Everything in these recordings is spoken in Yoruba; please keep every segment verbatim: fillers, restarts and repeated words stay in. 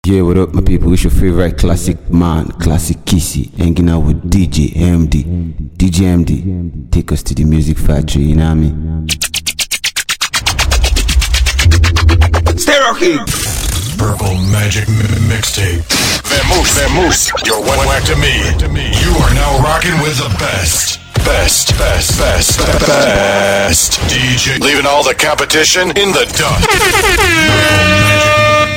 Yeah, what up, my people? It's your favorite classic man, Classic Kissy, hanging out with D J M D. D J M D, take us to the music factory, you know what I mean? Stay rocking! Purple Magic m- Mixtape. Vamoose, Vamoose, you're one whack to me. You are now rocking with the best. Best, best, best, best D J. Leaving all the competition in the dust. Purple Magic.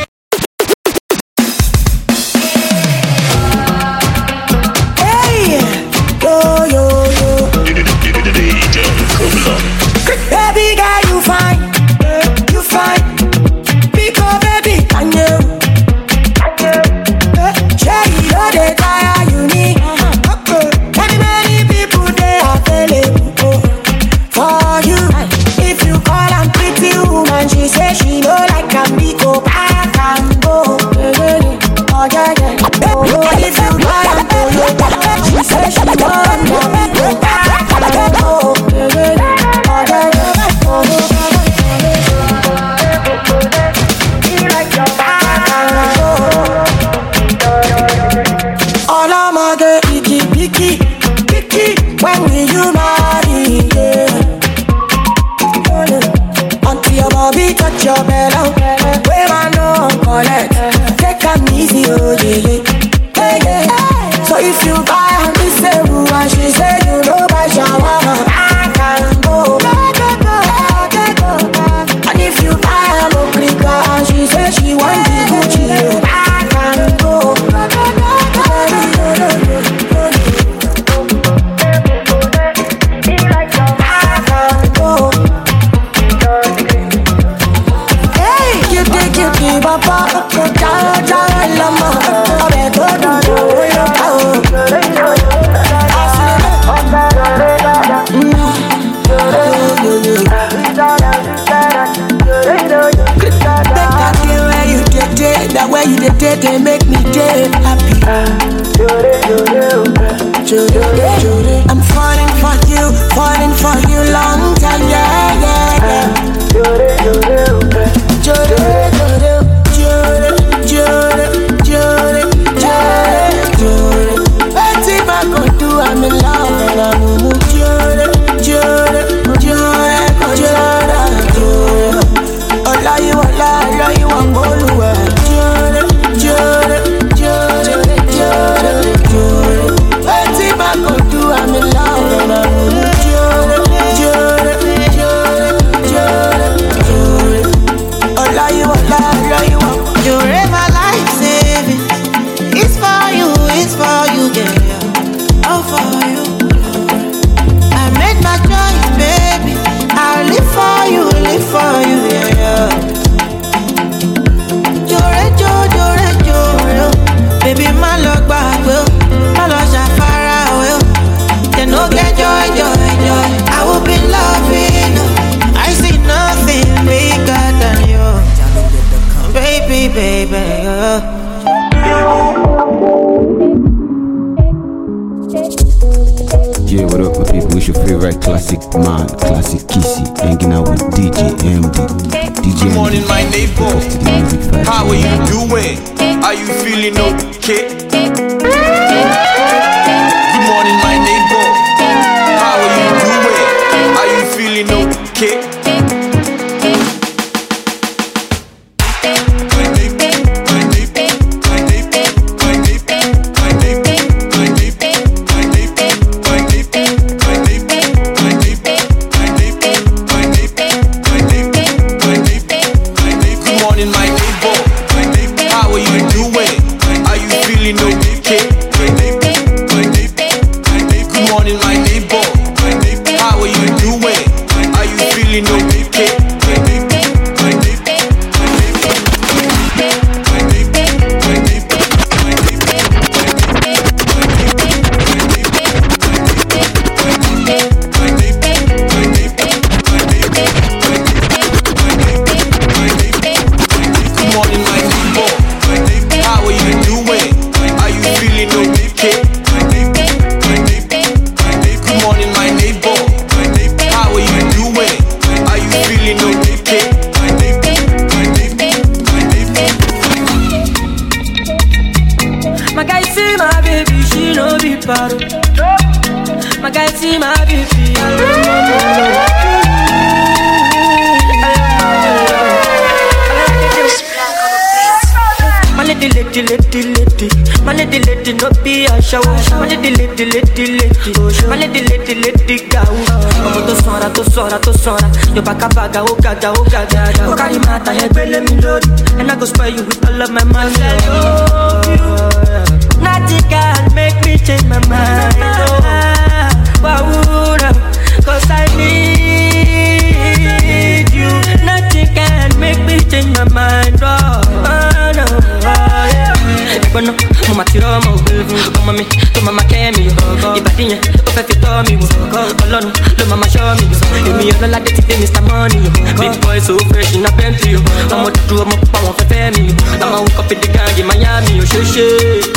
Baby girl, you fine, you fine. Pick up, baby, can you? Cherry, no they tire, you need. Many, many people they are available for you. If you call a pretty woman, she say she no like a me go back and go. Oh yeah yeah. Oh, if you call a Toyota, she say she want me go back and go. When will you marry? Yeah. Until your body touch your belly, where I know collect. Take a easy, oh yeah, yeah, yeah, yeah. So if you buy and this say who and she say you know by shawarma, I can go, go, go, go. And if you buy a Mokrika and she say she want the Gucci, I can go, go, go, go. That way you did, they make me day happy. I'm falling for you, falling for you long time, yeah, yeah, yeah. Jure, jure, jure, jure, jure, jure. Let's see if I go do, I'm in love and I'm in jure, jure, jure, jure, jure. Ola you, ola, ola you, I'm going to work. Baby, my luck back will, my luck shall far away. They no get joy, joy, joy. I will be loving. I see nothing bigger than you, baby, baby. Yeah, what up, my people? It's your favorite classic man, Classic Kissy, hanging out with D J M D. D J Good morning, my neighbor. How are you doing? Are you feeling okay? Good morning, my neighbor. How are you doing? Are you feeling okay? Good morning, my neighbor. How are you doing? Are you feeling okay? paro. My guy see my B P, I love my lady, lady, lady, lady. My lady, lady, no be a show. My lady, lady, lady, lady. My lady, lady, lady, go. I'm to sora, to sora, to sora. Yo baka baga, oh gaga, oh gaga. Oh carry mata, hey, let me load. And I go spoil you with all of my money. I love you. Nothing can make me change my mind. Oh, wow, cause I need you. Nothing can make me change my mind. Oh, oh no, oh, yeah. Bueno, mama tiro mo, mama mi, tu mama kemi, ibadinya, o fe fi to mi, Ọlọ́run lo mama show me, èmi ọlọ́lá dé ti dé Mister Money, big boy so fresh in a Bentley, ọmọ dúdú ọmọ pupa wọn fẹ́ fẹ́ mi, ọmọ wake up in the gang in Miami, o ṣe ṣe.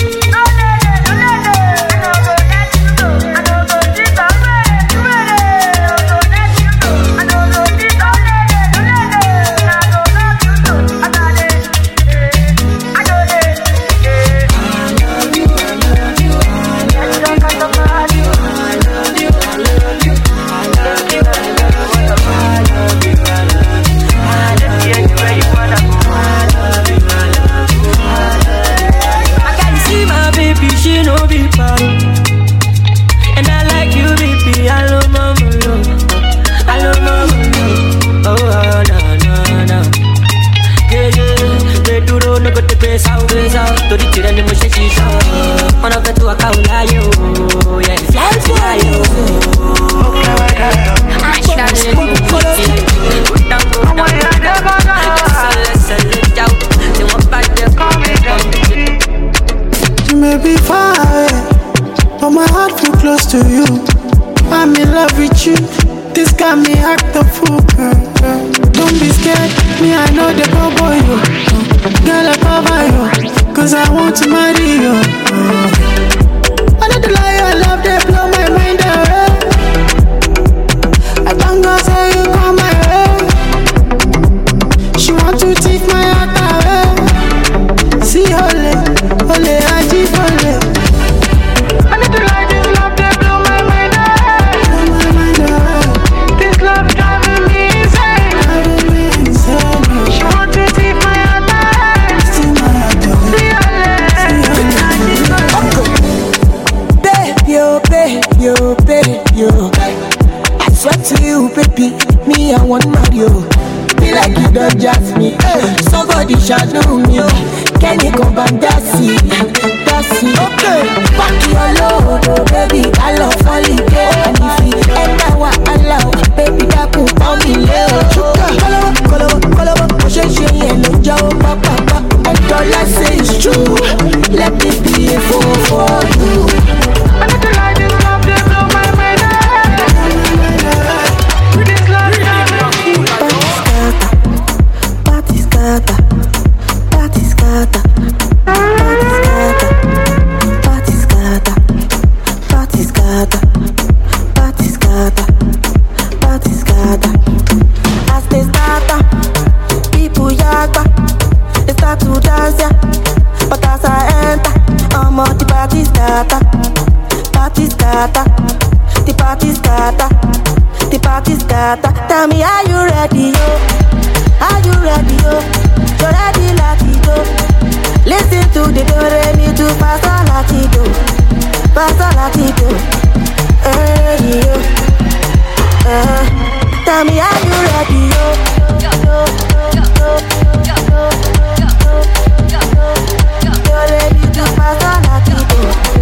To you, I'm in love with you. This got me act a fool, girl. Don't be scared, me I know the boy you. Girl I cover you, cause I want to marry you. I know the lie I love, they blow my mind away. I don't go say you come my way. She want to take my heart away. See ole, ole aji ole. I know the lie. Yo, baby, yo. I swear to you, baby, me I want Mario. Be like you don't just me. Hey, somebody shall know me. Can you come and dance it? Dance it. Okay. Back your load, oh, baby, I love falling. And if you enter what I love, baby, that could call me Leo. Follow, follow, follow, push it, she ain't no job, papa, papa. And all I say is true. Let me be a fool for you. I need to lie, this love, they blow my mind. This love, party scatter, party scatter, party scatter, party scatter, party scatter, party scatter, party scatter. As they scatter, people yagba, they start to dance, yeah. But as I enter, I'm on the party scatter. Party scatter, the party scatter, the party scatter. Tell me, are you ready, yo? Are you ready, yo? You're ready, Latido. Listen to the do-re-mi to Pastor Latido, Pastor Latido. Hey, yo. Uh, tell me, are you ready, yo? Yo, yo, yo, yo, yo, yo. You're ready to Pastor Latido.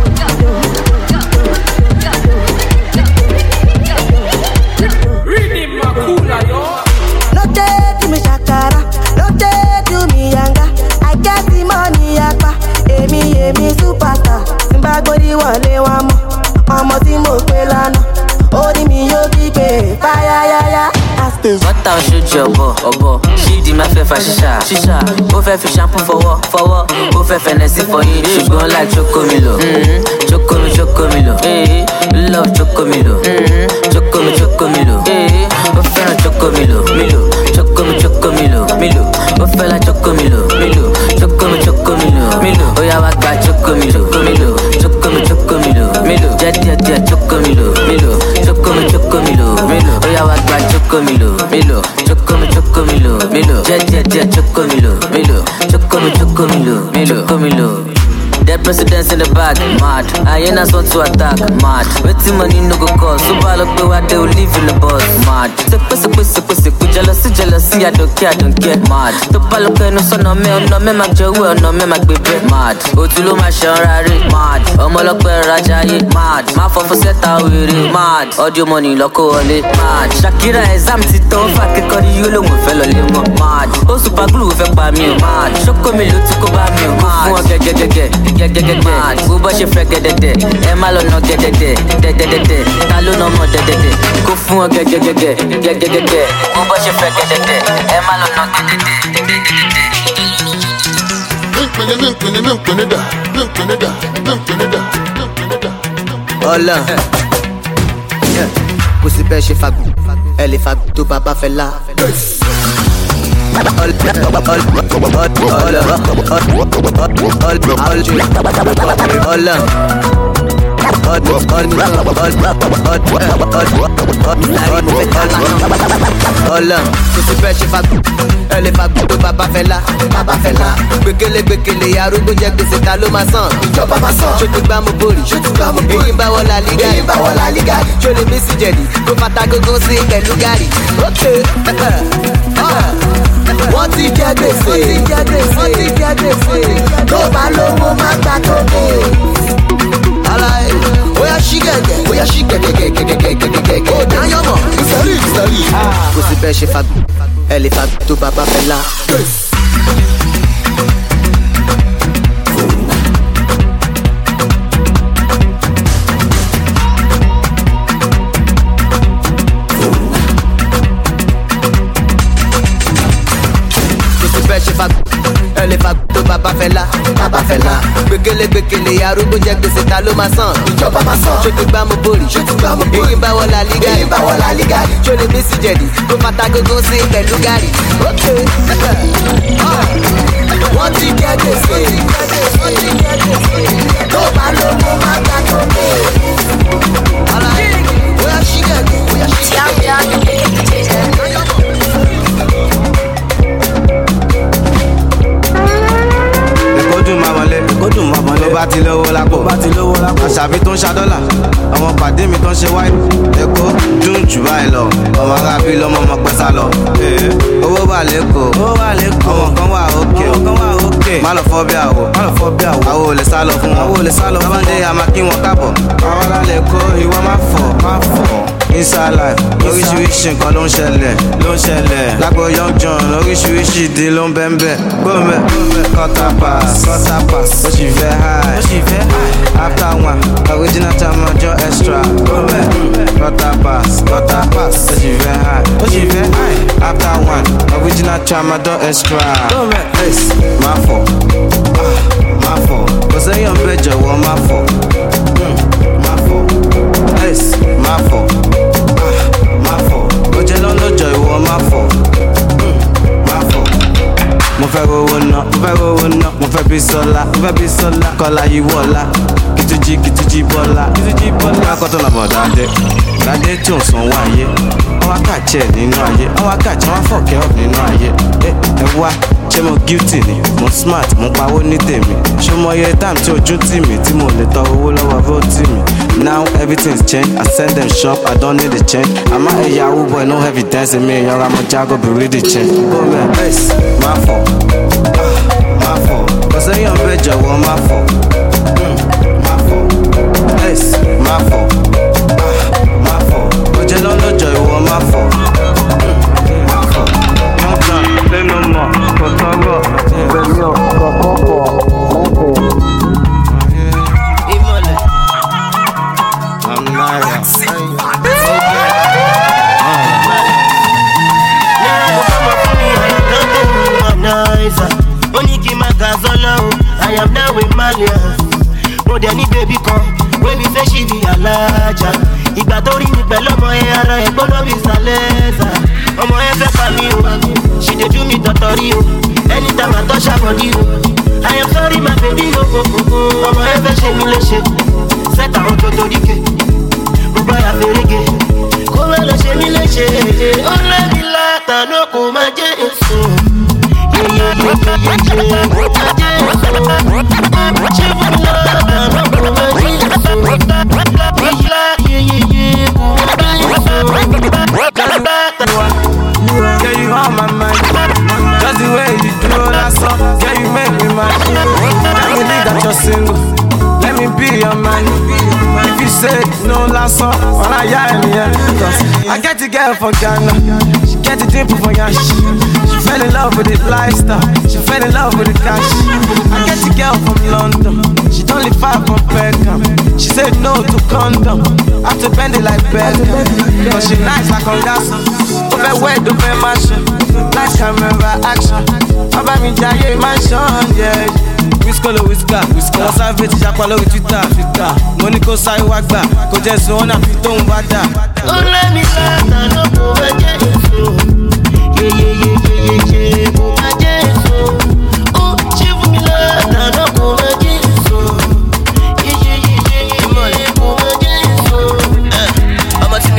No take me shakara, no take me yanga. I get the money yakpa, emi emi superstar. Simba gori wale wamo, omo ti mo pe lana. Ori mi yo gbigbe, fire ya ya. What else should you go, obo? She di ma fe fa shisha, shisha. Go fe fi shampoo for what, for what? Go fe fancy for you. She gon' like Chocomilo, mm-hmm. Chocomi, Chocomilo, eh? Love Chocomilo, mm-hmm. Chocomi, Chocomilo, eh? Go fe na Chocomilo, Milo, Chocomi, Chocomilo, Milo. Go fe la Chocomilo, Milo, Chocomi, Chocomilo, Milo. Oh ya wa ka Chocomilo, Milo, Chocomi, Chocomilo, Milo. Chocomilo, Chocomilo. The president's in the back, mad. Hyenas want to attack, mad. Waiting money no go cost. Super look where they will live in the bus, mad. Take pussy, pussy, pussy, pussy. Jealousy, jealousy, I don't care, I don't care, mad. Super look no son no me, no me mak jowe, no me mak baby, mad. Otulo ma shanrari, mad. Omo look where Rajaye, mad. Ma for for set away, mad. Audio money loko ole, mad. Shakira exam tito, fake kori yolo mo felo limo, mad. Oh super glue fe pa mi, mad. Chocomilo tiko ba mi, mad. Go get get get get get get mad. Go bush your friend get get. Emalo no get get get get get get. Talo no more get get. Go fun get get get get get get get. Go bush your friend get get. Emalo no get get get get get. Hola. Kò sí bẹ́ẹ̀ ṣe fagbó, ẹ lè fagbó tó bàbá fẹ́ lá. Hola, kò sí bẹ́ẹ̀ ṣe fagbó, ẹ lè fagbó tó bàbá fẹ́ lá. Bàbá fẹ́ lá. Gbèkélé gbèkélé arúgbó jẹ gbèsè ta ló máa san. Ìjọba máa san. Ṣé tó gbá mo bòrì? Ṣé tó gbá mo bòrì? Èyí ń bá wọ́n la lígàrí. Èyí ń bá wọ́n la lígàrí. Ṣé o lè mí sí jẹ̀dí? Kó fata gógó sí pẹ̀lú gàrí. Okay. Wọ́n ti jẹ gbèsè, wọ́n ti jẹ gbèsè, wọ́n ti jẹ gbèsè. Tó bá lówó má gbà tó dé. Aláì, bóyá ṣí gẹ̀gẹ̀, bóyá ṣí gẹ̀gẹ̀gẹ̀gẹ̀gẹ̀gẹ̀gẹ̀. Ó dáyọ̀ mọ̀, ìsọ̀rí ìsọ̀rí. Kò sí bẹ́ẹ̀ ṣe fagbó, ẹ lè fagbó tó bàbá fẹ́ lá. Ẹ lè fagbó tó bàbá fẹ́ lá. Bàbá fẹ́ lá. Gbèkélé gbèkélé arúgbó jẹ gbèsè ta ló máa san. Ìjọba máa san. Ṣé tó gbá mo bòrì? Ṣé tó gbá mo bòrì? Èyí ń bá wọ́n la lígàrí. Èyí ń bá wọ́n la lígàrí. Ṣé o lè mí sí jẹ̀dí? Kó fata gógó sí pẹ̀lú gàrí. Okay. Wọ́n ti jẹ gbèsè. Wọ́n ti jẹ gbèsè. Tó bá lówó má gbà tó dé. Bóyá ṣí gẹ̀gẹ̀, bóyá ṣí gẹ̀gẹ̀. Dùn máa wọlé, kó dùn máa wọlé. Tó bá ti lówó lápò, bá ti lówó lápò. Àṣàbí tó ń ṣa dọ́là, àwọn pàdé mi tó ń ṣe wáyé. Èkó dùn jù báyìí lọ, ọmọ arábí lọ́mọ ọmọ pẹ́ sá lọ. Owó wà lẹ́kọ̀ọ́, owó wà lẹ́kọ̀ọ́. Àwọn kan wà òkè, àwọn kan wà òkè. Má lọ fọ́ bí àwọ̀, má lọ fọ́ bí àwọ̀. Àwọn ò lè sá lọ fún wọn, àwọn ò lè sá lọ fún wọn. Tábàndé àmà kí wọn káàbọ̀. Àwọn alálẹ̀ kó ìwọ má fọ̀, má fọ̀. Inside life, oríṣiríṣi nǹkan ló ń ṣẹlẹ̀, ló ń ṣẹlẹ̀. Lágbo Young John, oríṣiríṣi ìdí ló ń bẹ́ńbẹ́. Gómẹ̀, quarter pass, quarter pass. Ó sì fẹ́ high, ó sì fẹ́ high. After one, original time ọjọ́ extra. Gómẹ̀, quarter pass, quarter pass. Ó sì fẹ́ high, ó sì fẹ́ high. After one, original time ọjọ́ extra. Gómẹ̀, ace, má fọ̀, má fọ̀. Kò sẹ́yìn ọ̀bẹ jọ̀wọ́ má fọ̀, má fọ̀. Ace, má fọ̀. Má fọ̀, ó jẹ́ lọ́lọ́jọ́ ìwọ má fọ̀, má fọ̀. Mo fẹ́ rówó ná, mo fẹ́ rówó ná, mo fẹ́ bí sọ́lá, mo fẹ́ bí sọ́lá. Kọ́lá yìí wọ̀lá, kìtújì kìtújì bọ́lá, kìtújì bọ́lá. Má kọ́ tó nà bọ̀ dáadé, dáadé tí ò sanwó ayé. Wọ́n wá kàjẹ́ nínú ayé, wọ́n wá kàjẹ́ wọ́n fọ̀kẹ́ ọ̀ nínú ayé. Ẹ ẹ wá, ṣé mo guilty ni? Mo smart, mo pawó ní tèmi. Ṣé mo yẹ time tí ojú tì mí tí mo lè tọ owó lọ́wọ́ vote mi? Now everything's changed, I send them shop, I don't need a change. I'm a Yahoo boy, no evidence in me. Young, I'm a jago, be ready change. Go man, ace, my fault, my fault. Cause I am better, well, my fault, my fault. Ace, my fault, my fault. But you don't know joy, well, my fault, my fault. Young John, say no more. Kotogo, Benio, Kokoko, I am now with Malia. Mo dẹ̀ ní baby kan, wey be say she be alájà. Ìgbà tó rí mi pẹ̀lú ọmọ ẹ̀ ara ẹ̀ gbọ́dọ̀ bí sàlẹ́sà. Ọmọ ẹ̀ fẹ́ pa mí o, she dey do me tọ̀tọ̀rí o. Anytime I touch her body o, I am sorry my baby o. Ọmọ ẹ̀ fẹ́ ṣe mí léṣe, set àwọn tó torí ké. Mo bá ya fèrègé, kó má lọ ṣe mí léṣe. Ó lé mi látàná kò má jẹ́ èso. Yeye Yeah, you on my mind. Just the way you do that song, yeah, you make me mad. Let me leave that you're single. Let me be your man. If you say no last song, when I yell, yeah. Cause I get the girl from Ghana. She get the dimple from Yash. She fell in love with the lifestyle. She fell in love with the cash. I get the girl from London. She don't live far from Beckham. She said no to condom. I have to bend it like Beckham. Cause she nice like Ondasa. Over where the very mansion. Nice camera action. Baba mi jaye mansion, yeah. Whiskolo whisker, whisker. Wọ́n sáré ti japa lórí Twitter, Twitter. Mo ní kó sáré wá gbà, kó jẹ́ sùn wọn náà fi tóun bá dà. Ó lé mi látà lóko ẹ̀jẹ̀ èso. Yeyeyeyeye kò má jẹ́ èso. Ó ṣe fún mi látà lóko ẹ̀jẹ̀ èso. Yeyeyeyeye kò má jẹ́ èso. Ọmọ tí mi.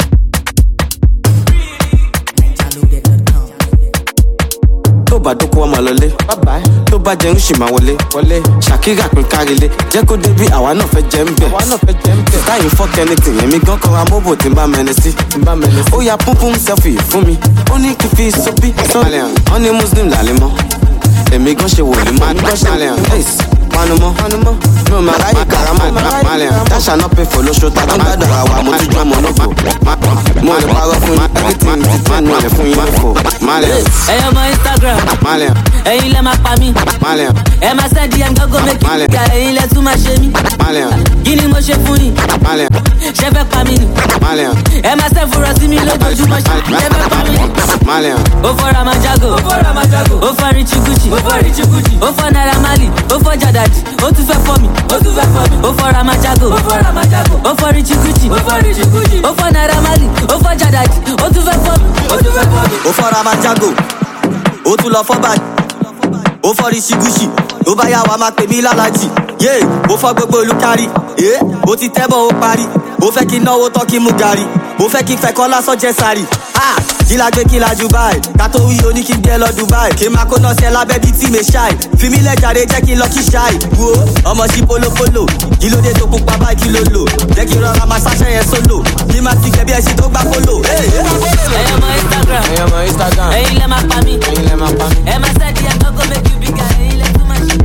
Tó bá dókó ọmọ lọlé, tó bá jẹun ṣì máa wọlé. Ṣàkírà pín kárílé, jẹ́ kó débi àwa náà fẹ́ jẹ́ ń bẹ̀. Táyì fọ́k anything, èmi gan kọ́ra mọ́bò tí ń bá mẹ́ni sí. Ó ya púpún selfie fún mi, ó ní kí fi sọ́bí. Wọ́n ní Muslim làlẹ́ mọ́, èmi gan ṣe wòlé mọ́. Panumọ, mi ò máa ráyè karamọ́, Malian. Dasha náà pay for lóṣù tá a bá ń gbàdúrà wa, mo tún jọ́ mọ́ lóko. Mo lè parọ́ fún yín, everything ti tẹ́ nu ẹ̀ fún yín lóko. Malian. Ẹyọ ọmọ Instagram, Malian. ẹ̀yin lẹ máa pa mí. Malian. Ẹ máa send D M gọ́gọ́ méjì nígbà ẹ̀yin lẹ tún máa ṣe mí. Malian. Kí ni mo ṣe fún yín? Malian. Ṣé fẹ́ pa mí ni? Malian. Ẹ máa send fúnra sí mi lójoojúmọ́ ṣe ṣé fẹ́ pa mí ni? Malian. Ó fọ́ Ramajago, ó fọ́ Richie Gucci, ó fọ́ Naira Marley, ó fọ́ Jadadi, ó tún fẹ́ fọ́ mi, ó tún fẹ́ fọ́ mi. Ó fọ́ Ramajago, ó fọ́ Richie Gucci, ó fọ́ Naira Marley, ó fọ́ Jadadi, ó tún fẹ́ fọ́ mi, ó tún fẹ́ fọ́ mi. Ó fọ́ Ramajago, ó tún lọ fọ́ báyìí, ó fọ́ Richie Gucci, ó bá yà wá máa pè mí lálàjì. Yé, ó fọ́ gbogbo olùkárí, ẹ́ ó ti tẹ́bọ̀ ó parí. Ó fẹ́ kí náwó tán kí mú gàrí, ó fẹ́ kí fẹ̀kọ́ lásán jẹ sàrì. Kí la gbé kí la Dubai, ká tó wí oní kí n gbé lọ Dubai. Kí máa kó náà ṣe lábẹ́ bíi tí mi ṣáì. Fi mí lẹ́jàre jẹ́ kí n lọ kí ṣáì. Wo ọmọ sí polopolo, kí ló dé tó pupa báyìí kí ló lò. Jẹ́ kí rọra máa ṣáṣẹ́ yẹn sólò. Kí máa ti gẹ̀bí ẹṣin tó gbá polo. Ẹyọ ọmọ Instagram, Ẹ̀yin ọmọ Instagram, ẹ̀yin lẹ máa pa mí. ẹ̀yin lẹ máa pa mí. Ẹ máa send D M gọ́gọ́ méjì bíga ẹ̀yin lẹ tún máa ṣe.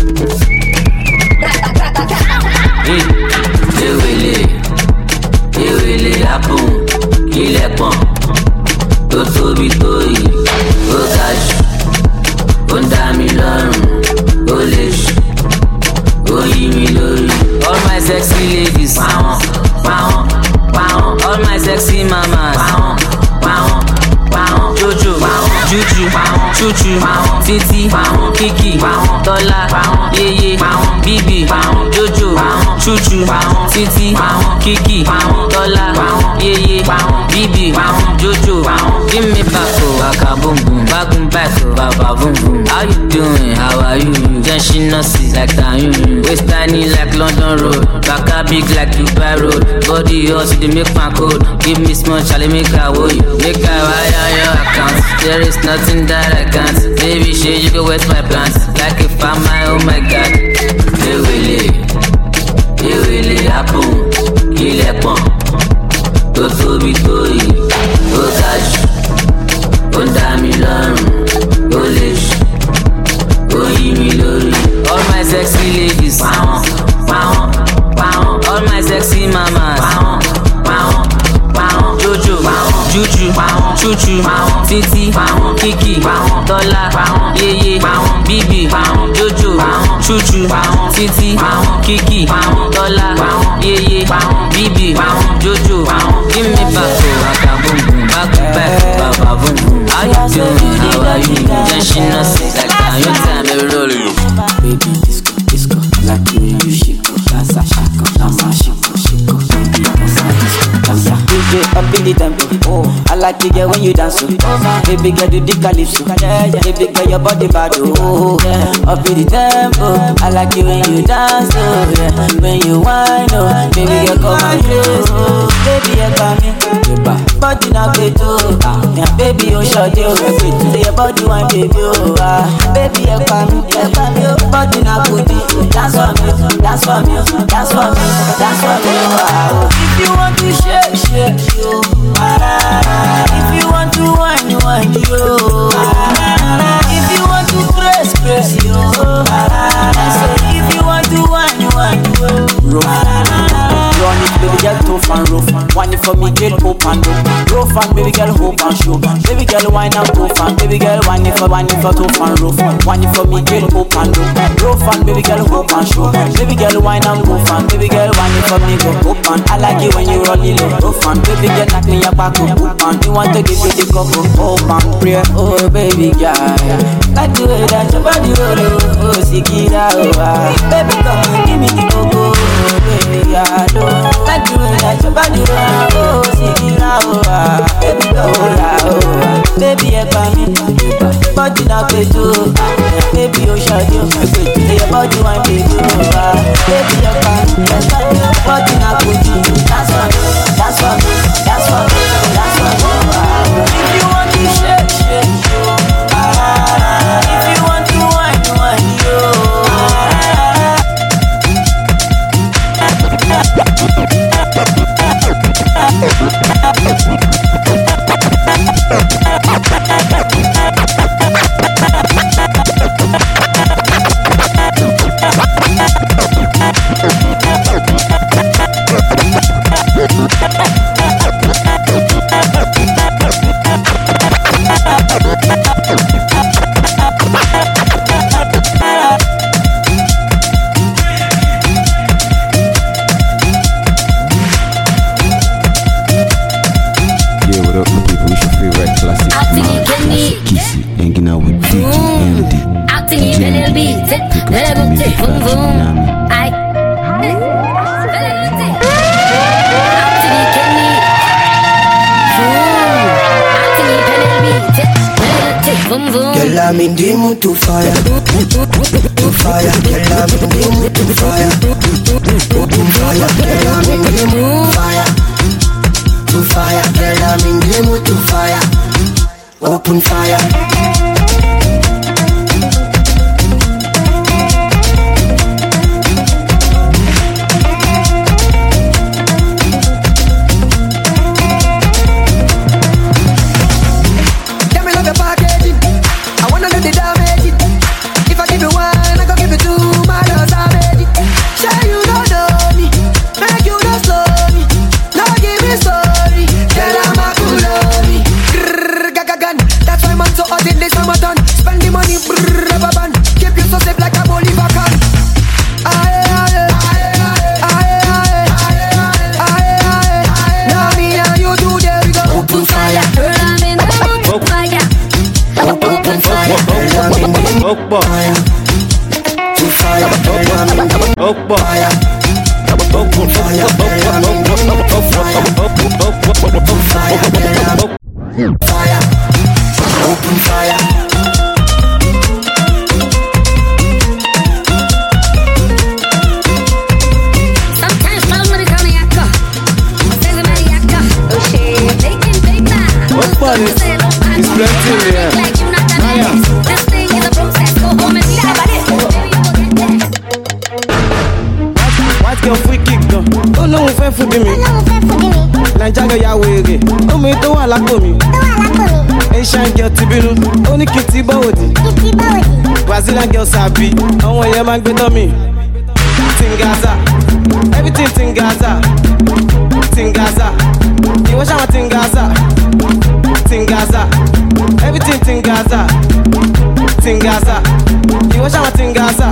Ewele, ewele apun, ilẹ̀ pọ̀n, tó tóbi tó yìí, ó ga jù, ó ń dá mi lọ́rùn, ó lè jù, ó yí mi lórí. All my sexy ladies, pàwọn, pàwọn, pàwọn. All my sexy mamas, pàwọn, pàwọn, pàwọn. Jojo, Juju, Chuchu, Titi, Kiki, Tola, Yeye, Bibi, Jojo, Chuchu, Titi, Kiki, Tola, Yeye, Bibi, Jojo. Give me back, oh, baka boom boom, back boom back, oh, baba boom boom. How you doing? How are you? Just she not see like that, you. Waist tiny like London Road, baka big like Dubai Road. Body hot, they make my code. Give me small, Charlie, make I woe you. Make I wire your account. There is nothing that I can't. Baby, shit, you can waste my plans. Like if I'm my, oh my God. They will, they will happen. Kill a pump. Go to be toy. Go touch. Go down me long. Go lish. Go eat me lorry. All my sexy ladies. Pow, pow, pow. All my sexy mamas. Pow, pow, pow. Jojo, Juju, Chuchu, Titi, Kiki, Tola, Yeye, Bibi, Jojo, Chuchu, Titi, Kiki, Tola, Yeye, Bibi, Jojo. Give me back, oh, baka boom boom, back to back, baba boom boom. How you doing? How are you? Then she not say like that. Your time, baby, roll you. Baby, disco, disco, like the way you shake, that's a shako, that's a shako, shako, baby, that's a disco, that's a D J up in the tempo. Oh, I like like to get when you dance, oh. Baby girl do the calypso, baby girl your body bad, oh yeah. Up in the tempo, I like it when you dance, oh yeah. When you whine, oh, baby girl come and close, oh. Baby you got me, body not good too, yeah. Baby you short you, say your body one baby, oh ah. Baby you got me, body not good, dance for me, dance for me, dance for me, dance for me, oh. If you want to shake, shake you, if you want to whine, whine you, if you want to press, press you, if you want to whine, whine you, run it, baby girl, tough and rough. Whine it for me, girl, hope and rough. Rough and baby girl, hope and show. Baby girl, whine and tough and baby girl, whine it for, whine it for tough and rough. Whine it for me, girl, hope and rough. Rough and baby girl, hope and show. Baby girl, whine and rough and baby girl, whine it for me, go hope and. I like it when you roll it low. Rough and baby girl, knock me your back up, hope and. You want to give you the cup of hope and prayer. Oh baby girl, like the way that your body roll, oh Sikira, oh ah. Baby come and give me the cocoa, oh baby girl, oh. Like the way that your body roll, oh Sikira, oh ah. Baby go, oh yeah, oh ah. Baby you come in, body not play too, baby you shot you, your body one play too, ah. Baby you come in, body not play too. That's for me, that's for me, that's for me, that's for me, ah. If you want to shake, shake you, ah. If you want to whine, whine you, ah. Girl, I'm in the mood to fire, to fire. Girl, I'm in the mood to fire, to fire. Girl, I'm in the mood fire, to fire. Girl, I'm in the mood to fire, open fire. Brazilian girl sabi, àwọn èèyàn máa ń gbé tán mi. Tingaza, everything Tingaza, Tingaza, ìwọ ṣáwọn Tingaza, Tingaza, everything Tingaza, Tingaza, ìwọ ṣáwọn Tingaza.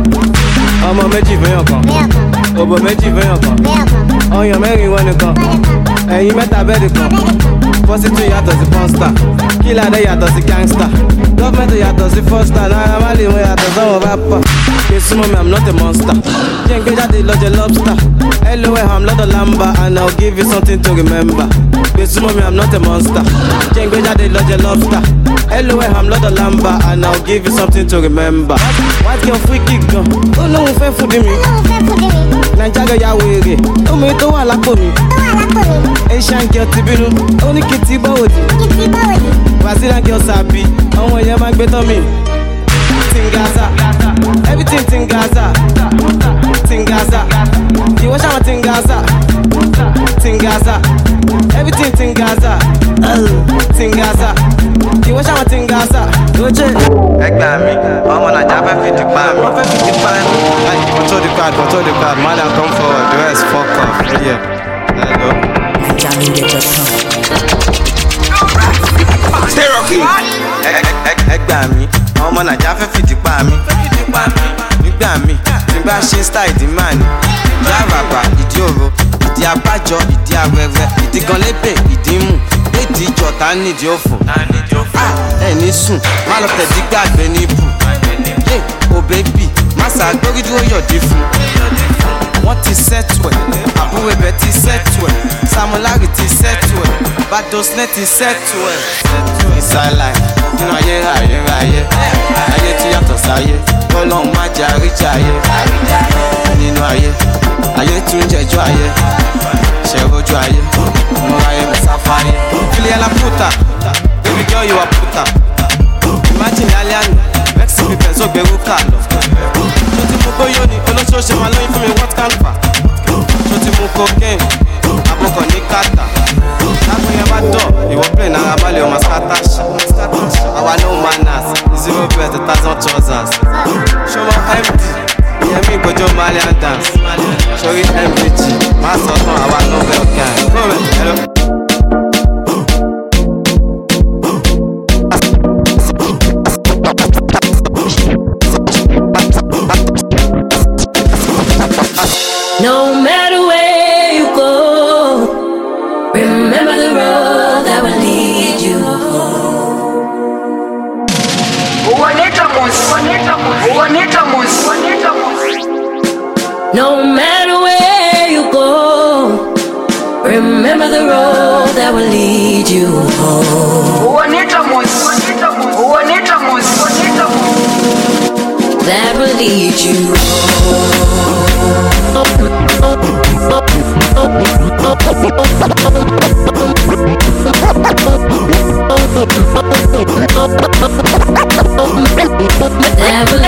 Ọmọ méjì fẹ́yàn kan, òbò méjì fẹ́yàn kan, ọyàn mẹ́rin wọn nìkan, ẹ̀yin mẹ́ta bẹ́ẹ̀dì kan. Pọ́sítù yàtọ̀ sí pọ́nstà, kílàdé yàtọ̀ sí gángstà, gọ́ọ̀mẹ̀ntì yàtọ̀ sí fọ́stà, náírà má lè wọ́n yàtọ̀ sọ́wọ́n rápà. Kè súnmọ́ mi, I'm not a monster. Jẹ́ ń gbé jáde lọ́jọ́ lobster. L O L I'm lọ́dọ̀ lamba and I'll give you something to remember. Bitch, mommy, I'm not a monster. Can't go down the lodge lobster. Hello, I'm not a lamba, and I'll give you something to remember. White girl, free kick, go. Oh no, fair food me. Nigeria, ya wege. Oh me, to wala komi. Asian girl, tibinu. Only kitty body. Brazilian girl, sabi. Oh my, yeah, man, better me. Tingaza, everything Tingaza, Tingaza. You watch out Tingaza, Tingaza, everything Tingaza, Tingaza. You watch out Tingaza. Ẹgbẹ́ mi, ọmọ Naija fẹ́ fi dùpá mi. Wọ́n fẹ́ fi dùpá mi. Control the crowd, control the crowd. Madam, come forward. The rest fuck off. Yeah. Hello. Ẹgbẹ́ mi, ọmọ Naija fẹ́ fi dùpá mi. Nígbà mi, nígbà ṣe style ìdí máa ní. Ìdí àràbà, ìdí òro, ìdí abájọ, ìdí arẹrẹ, ìdí gan lébè, ìdí mú. Ìdí ìjọta nídìí òfò. Ẹni sùn, má lọ tẹ̀dí gbàgbé ní ibù. O bébì, má ṣàgbórí dúró yọ̀dí fún. Wọ́n ti sẹ́tù ẹ̀, àbúrò ibẹ̀ ti sẹ́tù ẹ̀, Samulari ti sẹ́tù ẹ̀, Badosnet ti sẹ́tù ẹ̀. Ìsàlàyé, nínú ayé ayé ayé, ayé tí yàtọ̀ sáyé, Ọlọ́run má jẹ́ àríjà ayé. Nínú ayé, ayé tún jẹjọ́ ayé, ṣe rojú ayé, mo ayé mi sáfáyé. Kílíẹ̀ la puta, baby girl you are puta. Imagine alẹ́ àná, vex people so gbẹ̀rú kà lọ. Ṣo ti mú bóyá ni olóṣooṣe máa lóyún fún mi what can fa? Ṣo ti mú cocaine, àbọ̀kọ̀ ní kàtà? Lágbo yẹn bá dọ̀, ìwọ play náírà balẹ̀ ọmọ skatash. Àwa no manners, zero bet a thousand trousers. Ṣo wọ́n M D, ìyẹn mi gbọ́jọ́ Malian dance. Ṣorí M V G, má sọ tán àwa no well gang. Hello. No matter where you go, remember the road that will lead you home. No matter where you go, remember the road that will lead you home. That will lead you That will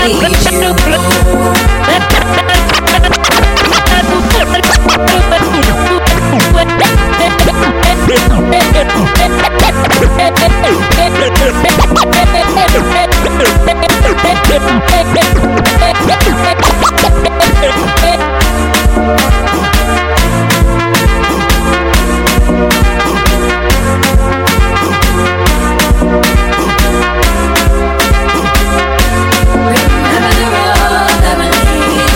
lead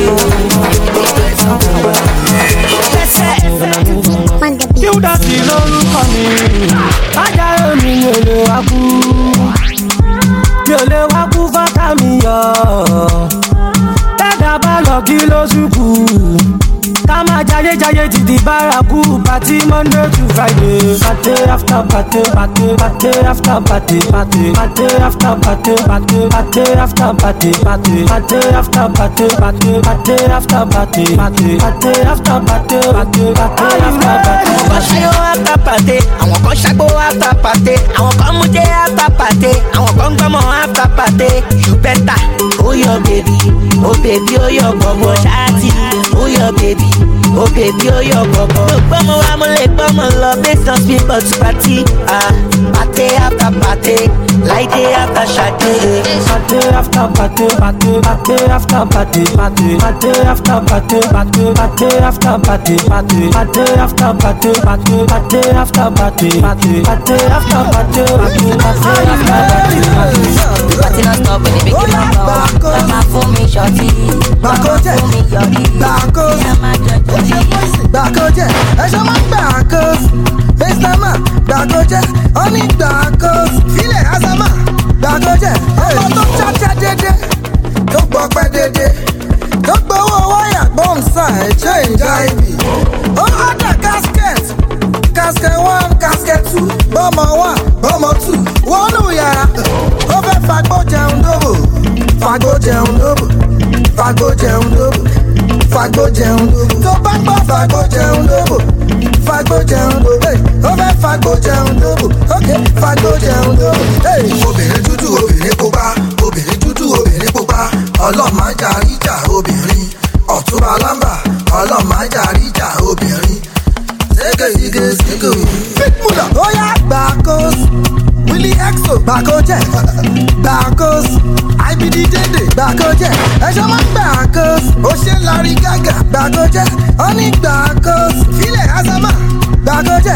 Yóò dọ̀tí lórúkọ mi, ajá omi mi ò lè wá kú, mi ò lè wá kú fọ́tà mi yọ. Tẹ́dá bá lọ kí ló ṣùkú, ká máa jayé jayé títí bárakú, party Monday to Friday. Party after party, party, party after party, party, party after party, party, party after party, party, party after party, party, party after party, party, party after party, party, party after party. Àwọn kan ṣayọ after party, àwọn kan ṣàgbó after party, àwọn kan mú jẹ after party, àwọn kan gbọ́mọ after party. You better, oh your baby, oh baby, oh your gbọ̀ngbọ̀n ṣáàtì, oh your baby. Oh baby, oh your bobo. Mo gbọ́mọ wa mo lè gbọ́mọ lọ based on speed but party. Ah, party after party, like day after Shade. Party after party, party, party after party, party, party after party, party, party after party, party, party after party, party, party after party, party, party after party, party, party after party. Party non stop when they make it pop. Mama for me shorty, mama for me yori. Backos, Bakoje, ẹ̀ṣọ́ máa ń Backos, Mister Man, Bakoje, Honey Backos, Filẹ̀ Azama, Bakoje, ọmọ tó cháchá dédé, tó gbọ́ pẹ́ dédé, tó gbowó wáyà gbọ́nsá ẹ̀jẹ̀ ìjà ibi. Ó ọ̀dà casket, casket one, casket two, bọ́mọ one, bọ́mọ two, wọnú yàrá, ó fẹ́ fagbó jẹun dóbò, fagbó jẹun dóbò, fagbó jẹun dóbò. Fagbó jẹun lóbò. Tó bá gbọ́ fagbó jẹun lóbò. Fagbó jẹun lóbò. Ó fẹ́ fagbó jẹun lóbò. Ok, fagbó jẹun lóbò. Obìnrin dúdú obìnrin pupa. Obìnrin dúdú obìnrin pupa. Ọlọ́mọ ajárí ìjà obìnrin. Ọ̀túnba lámbà. Ọlọ́mọ ajárí ìjà obìnrin. Sége sige sige. Fitmula. Ó yá Backos. Willie Exo. Bakoje. Backos. I B D Dede. Bakoje. Ẹ̀ṣọ́ máa ń Backos. Ó ṣe Larry Gaga. Bakoje. Honey Backos. Filẹ̀ Azama. Bakoje.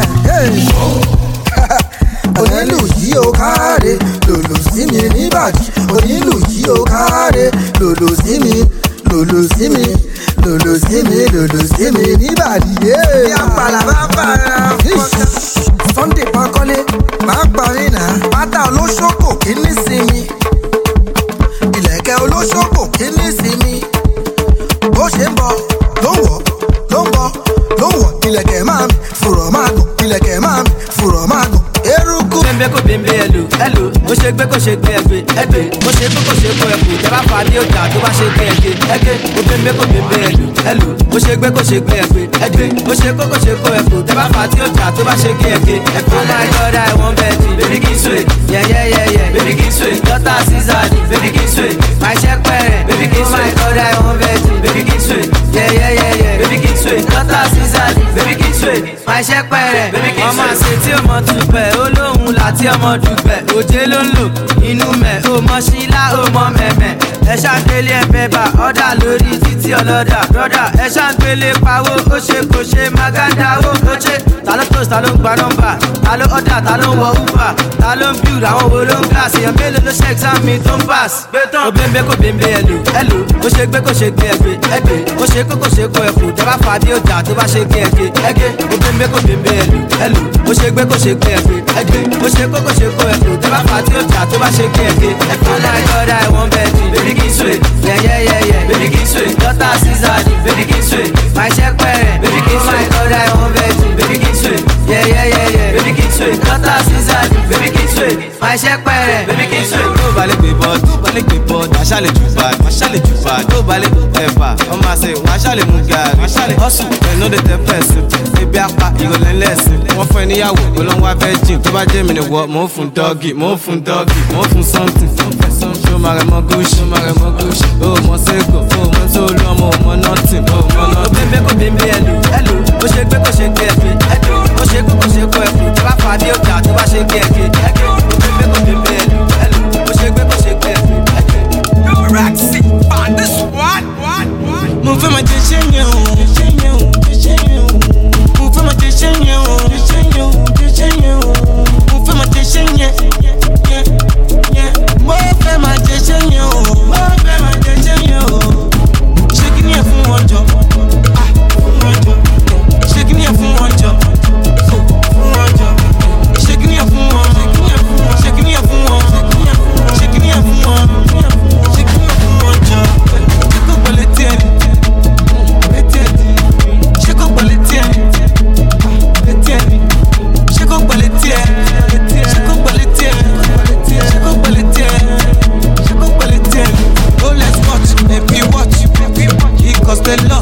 Onílù yìí ó káre. Lòlò sí mi níbàdí. Onílù yìí ó káre. Lòlò sí mi. Lòlò sí mi. Lòlò sí mi. Lòlò sí mi níbàdí. Ìyàpàlà bá bára. Sunday Bankole. Máa parí náà. Pátá olóṣòkò kí ní sinmi. Ìlẹ̀kẹ̀ olóṣòkò kí ní sinmi. Bó ṣe ń bọ̀ ló ń wọ̀ ló ń bọ̀ ló ń wọ̀. Ìlẹ̀kẹ̀ máa mi fùrọ̀ máa gùn. Ìlẹ̀kẹ̀ máa mi fùrọ̀ máa gùn. Eruku. Bẹ́ẹ̀ kò bẹ́ẹ̀ ẹlò ẹlò ó ṣe gbé kò ṣe gbé ẹgbẹ́ ẹgbẹ́ ó ṣe gbé kò ṣe gbé ẹkù tẹ́lá fà ní ọjà tó bá ṣe gbé ẹgbẹ́ ẹgbẹ́ ó bẹ́ẹ̀ kò bẹ́ẹ̀ ẹlò ẹlò ó ṣe gbé kò ṣe gbé ẹgbẹ́ ẹgbẹ́ ó ṣe gbé kò ṣe gbé ẹkù tẹ́lá fà ní ọjà tó bá ṣe gbé ẹgbẹ́ ẹgbẹ́. Oh my God, I want Betty, baby kì í sùn èyí yeah yeah yeah yeah baby kì í sùn èyí dọ́tà Caesar baby kì í sùn èyí máa ṣe pẹ́rẹ́ baby kì í sùn èyí. Oh my God, I want Betty, baby kì í sùn èyí yeah yeah yeah yeah baby kì í sùn èyí dọ́tà Caesar baby kì í sùn èyí máa ṣe pẹ́rẹ́ baby kì í sùn èyí. Ọmọ àṣẹ tí ó mọ tùpẹ̀ olóhùn láti ọmọ dùpẹ̀ òjé ló ń lò inú mẹ́ ó mọ sílá ó mọ mẹ́mẹ́ ẹ ṣàgbélé ẹ̀fẹ̀ bá ọ̀dà lórí títí ọlọ́dà brọ́dà ẹ ṣàgbélé pawó ó ṣe kò ṣe maganda ó ó ṣe ta ló tó ta ló ń gba nọ́mbà ta ló ọ̀dà ta ló ń wọ uber ta ló ń build àwọn wo ló ń glass èèyàn mélòó ló ṣe exam mi tó ń pass. ó bẹ́ẹ̀ kò bẹ́ẹ̀ ẹlò ẹlò ó ṣe gbé kò ṣe gbé ẹgbẹ́ ẹgbẹ́ ó ṣe kó kò ṣe kó ẹ̀fọ́ tẹ́ bá fà á dé ọjà tó bá ṣe gbé ẹgbẹ́ ẹgbẹ́ ó bẹ́ẹ̀ kò bẹ́ẹ̀ ẹlò ẹlò ó ṣe gbé kò ṣe gbé ẹgbẹ́ ẹgbẹ́ ó ṣe kó kò ṣe kó ẹ̀fọ́ tẹ́ bá fà á dé ọjà tó bá ṣe gbé ẹgbẹ́ ẹgbẹ́. Oh my God, I want Betty, baby kì í sùn èyí yeah yeah yeah yeah baby kì í sùn èyí dọ́tà Caesar baby kì í sùn èyí máa ṣe pẹ́rẹ́ baby kì í sùn èyí. Oh my God, I want Betty, baby kì í sùn èyí yeah yeah yeah yeah baby kì í sùn èyí dọ́tà Caesar baby kì í sùn èyí máa ṣe pẹ́rẹ́ baby kì í sùn èyí. tó balẹ̀ gbé bọ́ tó balẹ̀ gbé bọ́ aṣálẹ̀ jù bá aṣálẹ̀ jù bá tó balẹ̀ ẹ̀fà ọmọ àṣẹ wọn aṣálẹ̀ mú gàrí aṣálẹ̀ hustle ẹ̀ no dey tell person ebi apá ìrọ̀lẹ́ lẹ́sìn wọ́n fún ẹ níyàwó olóńgbò virgin tó bá jẹ́ mi ni wọ́ mò ń fún dọ́gì mò ń fún dọ́gì mò ń fún something ṣó máa rẹ̀ mọ́ gúúsì ṣó máa rẹ̀ mọ́ gúúsì ó mọ sẹ́kọ̀ ó mọ tó lú ọmọ ò mọ nothing ó mọ nothing. ó bẹ́ẹ̀ kò bẹ́ẹ̀ ẹlò ẹlò ó ṣe gbé kò ṣe gbé ẹgbẹ́ ẹgbẹ́ ó ṣe kó kò ṣe kó ẹ̀fọ́ tó bá fà á dé ọjà tó bá ṣe gbé ẹgbẹ́ ẹgbẹ́ ó bẹ́ẹ̀ kò bẹ́ẹ̀ ẹlò ẹlò ó ṣe gbé kò ṣe gbé ẹgbẹ́ ẹgbẹ́. Raxi, on this one, one, one. Mo fẹ́ máa jẹ ṣẹ́ yẹn o, jẹ ṣẹ́ yẹn o, jẹ ṣẹ́ yẹn o. Mo fẹ́ máa jẹ ṣẹ́ yẹn o, jẹ ṣẹ́ yẹn o, jẹ ṣẹ́ yẹn o. Mo fẹ́ máa jẹ ṣẹ́ yẹn, yẹn, yẹn. Mo fẹ́ máa jẹ ṣẹ́ yẹn o, mo fẹ́ máa jẹ ṣẹ́ yẹn o. Ṣé kí ni ẹ fún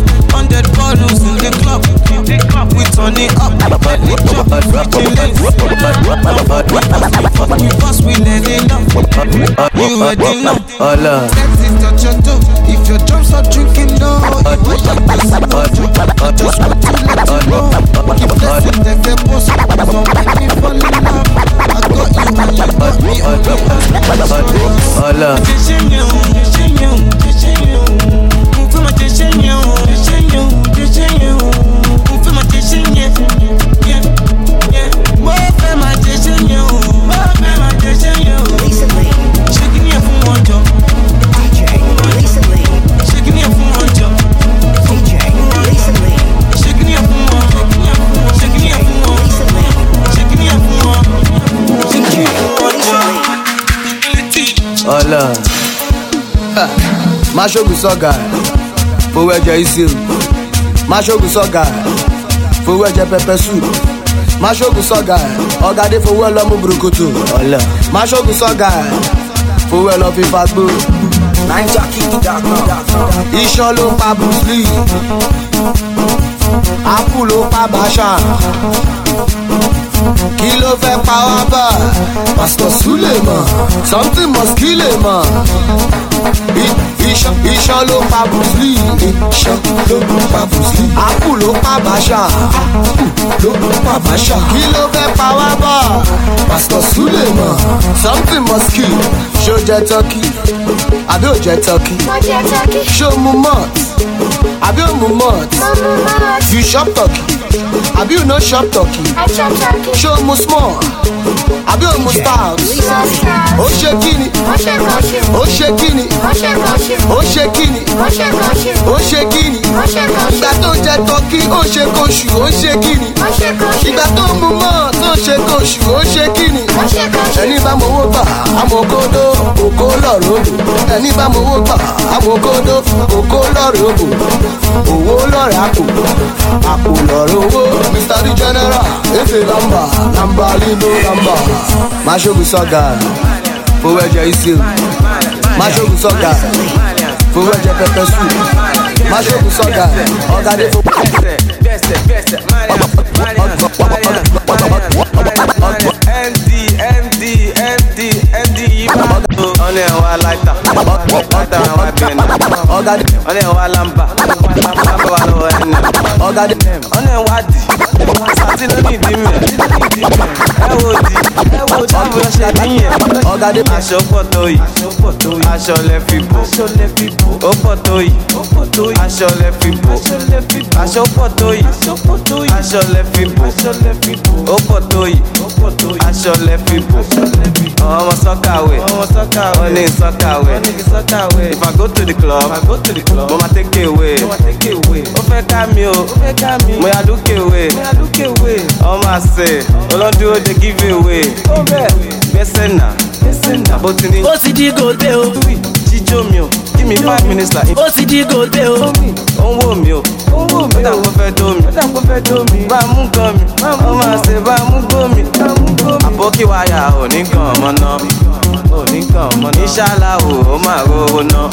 up. Hundred bottles in the club. We turn it up. Let it drop. Reaching lengths. We bust, we let it up. You already know. Let it touch your toe. If your drums are drinking, no. You want to just want to let you know. Keep blessing them, they post. Don't make me fall in love. I got you and you got me on me. Hola. Hola. Mashogu Soga. Fowó ẹ̀jẹ̀ isi. Mashogu Soga. Fowó ẹ̀jẹ̀ pepper soup. Mashogu Soga. Ọ̀gádé fowó ẹlọ́mú burúkutu. Hola. Mashogu Soga. Fowó ẹlọ́ fífa gbó. Iṣan ló pa Bruce Lee. Apple ló pa Basha. Kí ló fẹ́ pa wá bá? Pastor Suleiman, something must kill him. Iṣan iṣan ló pa Bruce Lee. Iṣan ló pa Bruce Lee. Apple ló pa Basha. Apple ló pa Basha. Kí ló fẹ́ pa wá bá? Pastor Suleiman, something must kill. Ṣó jẹ turkey? Àbí ò jẹ turkey? Mo jẹ turkey. Ṣó mu malt? Àbí ò mu malt? Mo mu malt. You chop turkey? Àbí ò no chop turkey? I chop turkey. Ṣó mu small? Àbí ò mu stout? Ó ṣe kíni? Ó ṣe kọ́ṣù. Ó ṣe kíni? Ó ṣe kọ́ṣù. Ó ṣe kíni? Ó ṣe kọ́ṣù. Ó ṣe kíni? Ó ṣe kọ́ṣù. Ìgbà tó jẹ tọ́kí ó ṣe kóṣù ó ṣe kíni? Ó ṣe kọ́ṣù. Ìgbà tó mu mọ́ tó ṣe kóṣù ó ṣe kíni? Ó ṣe kọ́ṣù. Ẹni bá mo wó gbà amòkódó òkó lọ́rọ̀ odò. Ẹni bá mo wó gbà amòkódó òkó lọ́rọ̀ odò. Owó lọ́rẹ̀ àpò àpò lọ́rọ̀ owó. Mister The General efe lamba lamba lino lamba. Mashogu Soga fowó ẹ̀jẹ̀ isi. Mashogu Soga fowó ẹ̀jẹ̀ pepper soup. Mashogu Soga ọ̀gádé fowó. M D M D M D M D yìí máa tó. Ọ̀nà ẹ̀ wá láìta, láìta wá bẹ̀rẹ̀. Ọ̀gádé. Ọ̀nà ẹ̀ wá lamba, lamba wà lọ́wọ́ ẹ̀ nà. Ọ̀gádé. Ọ̀nà ẹ̀ wá dì, sàtì ló ní ìdí mẹ́. Ẹ wo di, ẹ wo di àwọn ọ̀ṣẹ́ níyẹn. Ọ̀gádé. Aṣọ pọ̀ tó yìí, aṣọ lẹ fi bò. Ó pọ̀ tó yìí, aṣọ lẹ fi bò. Aṣọ pọ̀ tó yìí, aṣọ lẹ fi bò. Ó pọ̀ tó yìí, aṣọ lẹ fi bò. Ọmọ sọ́kàwé, wọ́n ní sọ́kàwé. If I go to the club, mo ma take away. Ó fẹ́ ká mi o, mo yà lókè away. Ọmọ àṣẹ, olódúró dey give away. Gbẹ́sẹ̀ náà, bó ti ní. Ó ti di gòdè o. Jíjó mi o, give me five minutes like. Ó ti di gòdè o. Ó ń wò mí o, ó dà kó fẹ́ dó mi. Bá a mú gan mi, ọmọ àṣẹ bá a mú gbó mi. Àbókí wáyà ò ní gan ọmọ náà. Ìṣàlá o, ó máa rówó náà.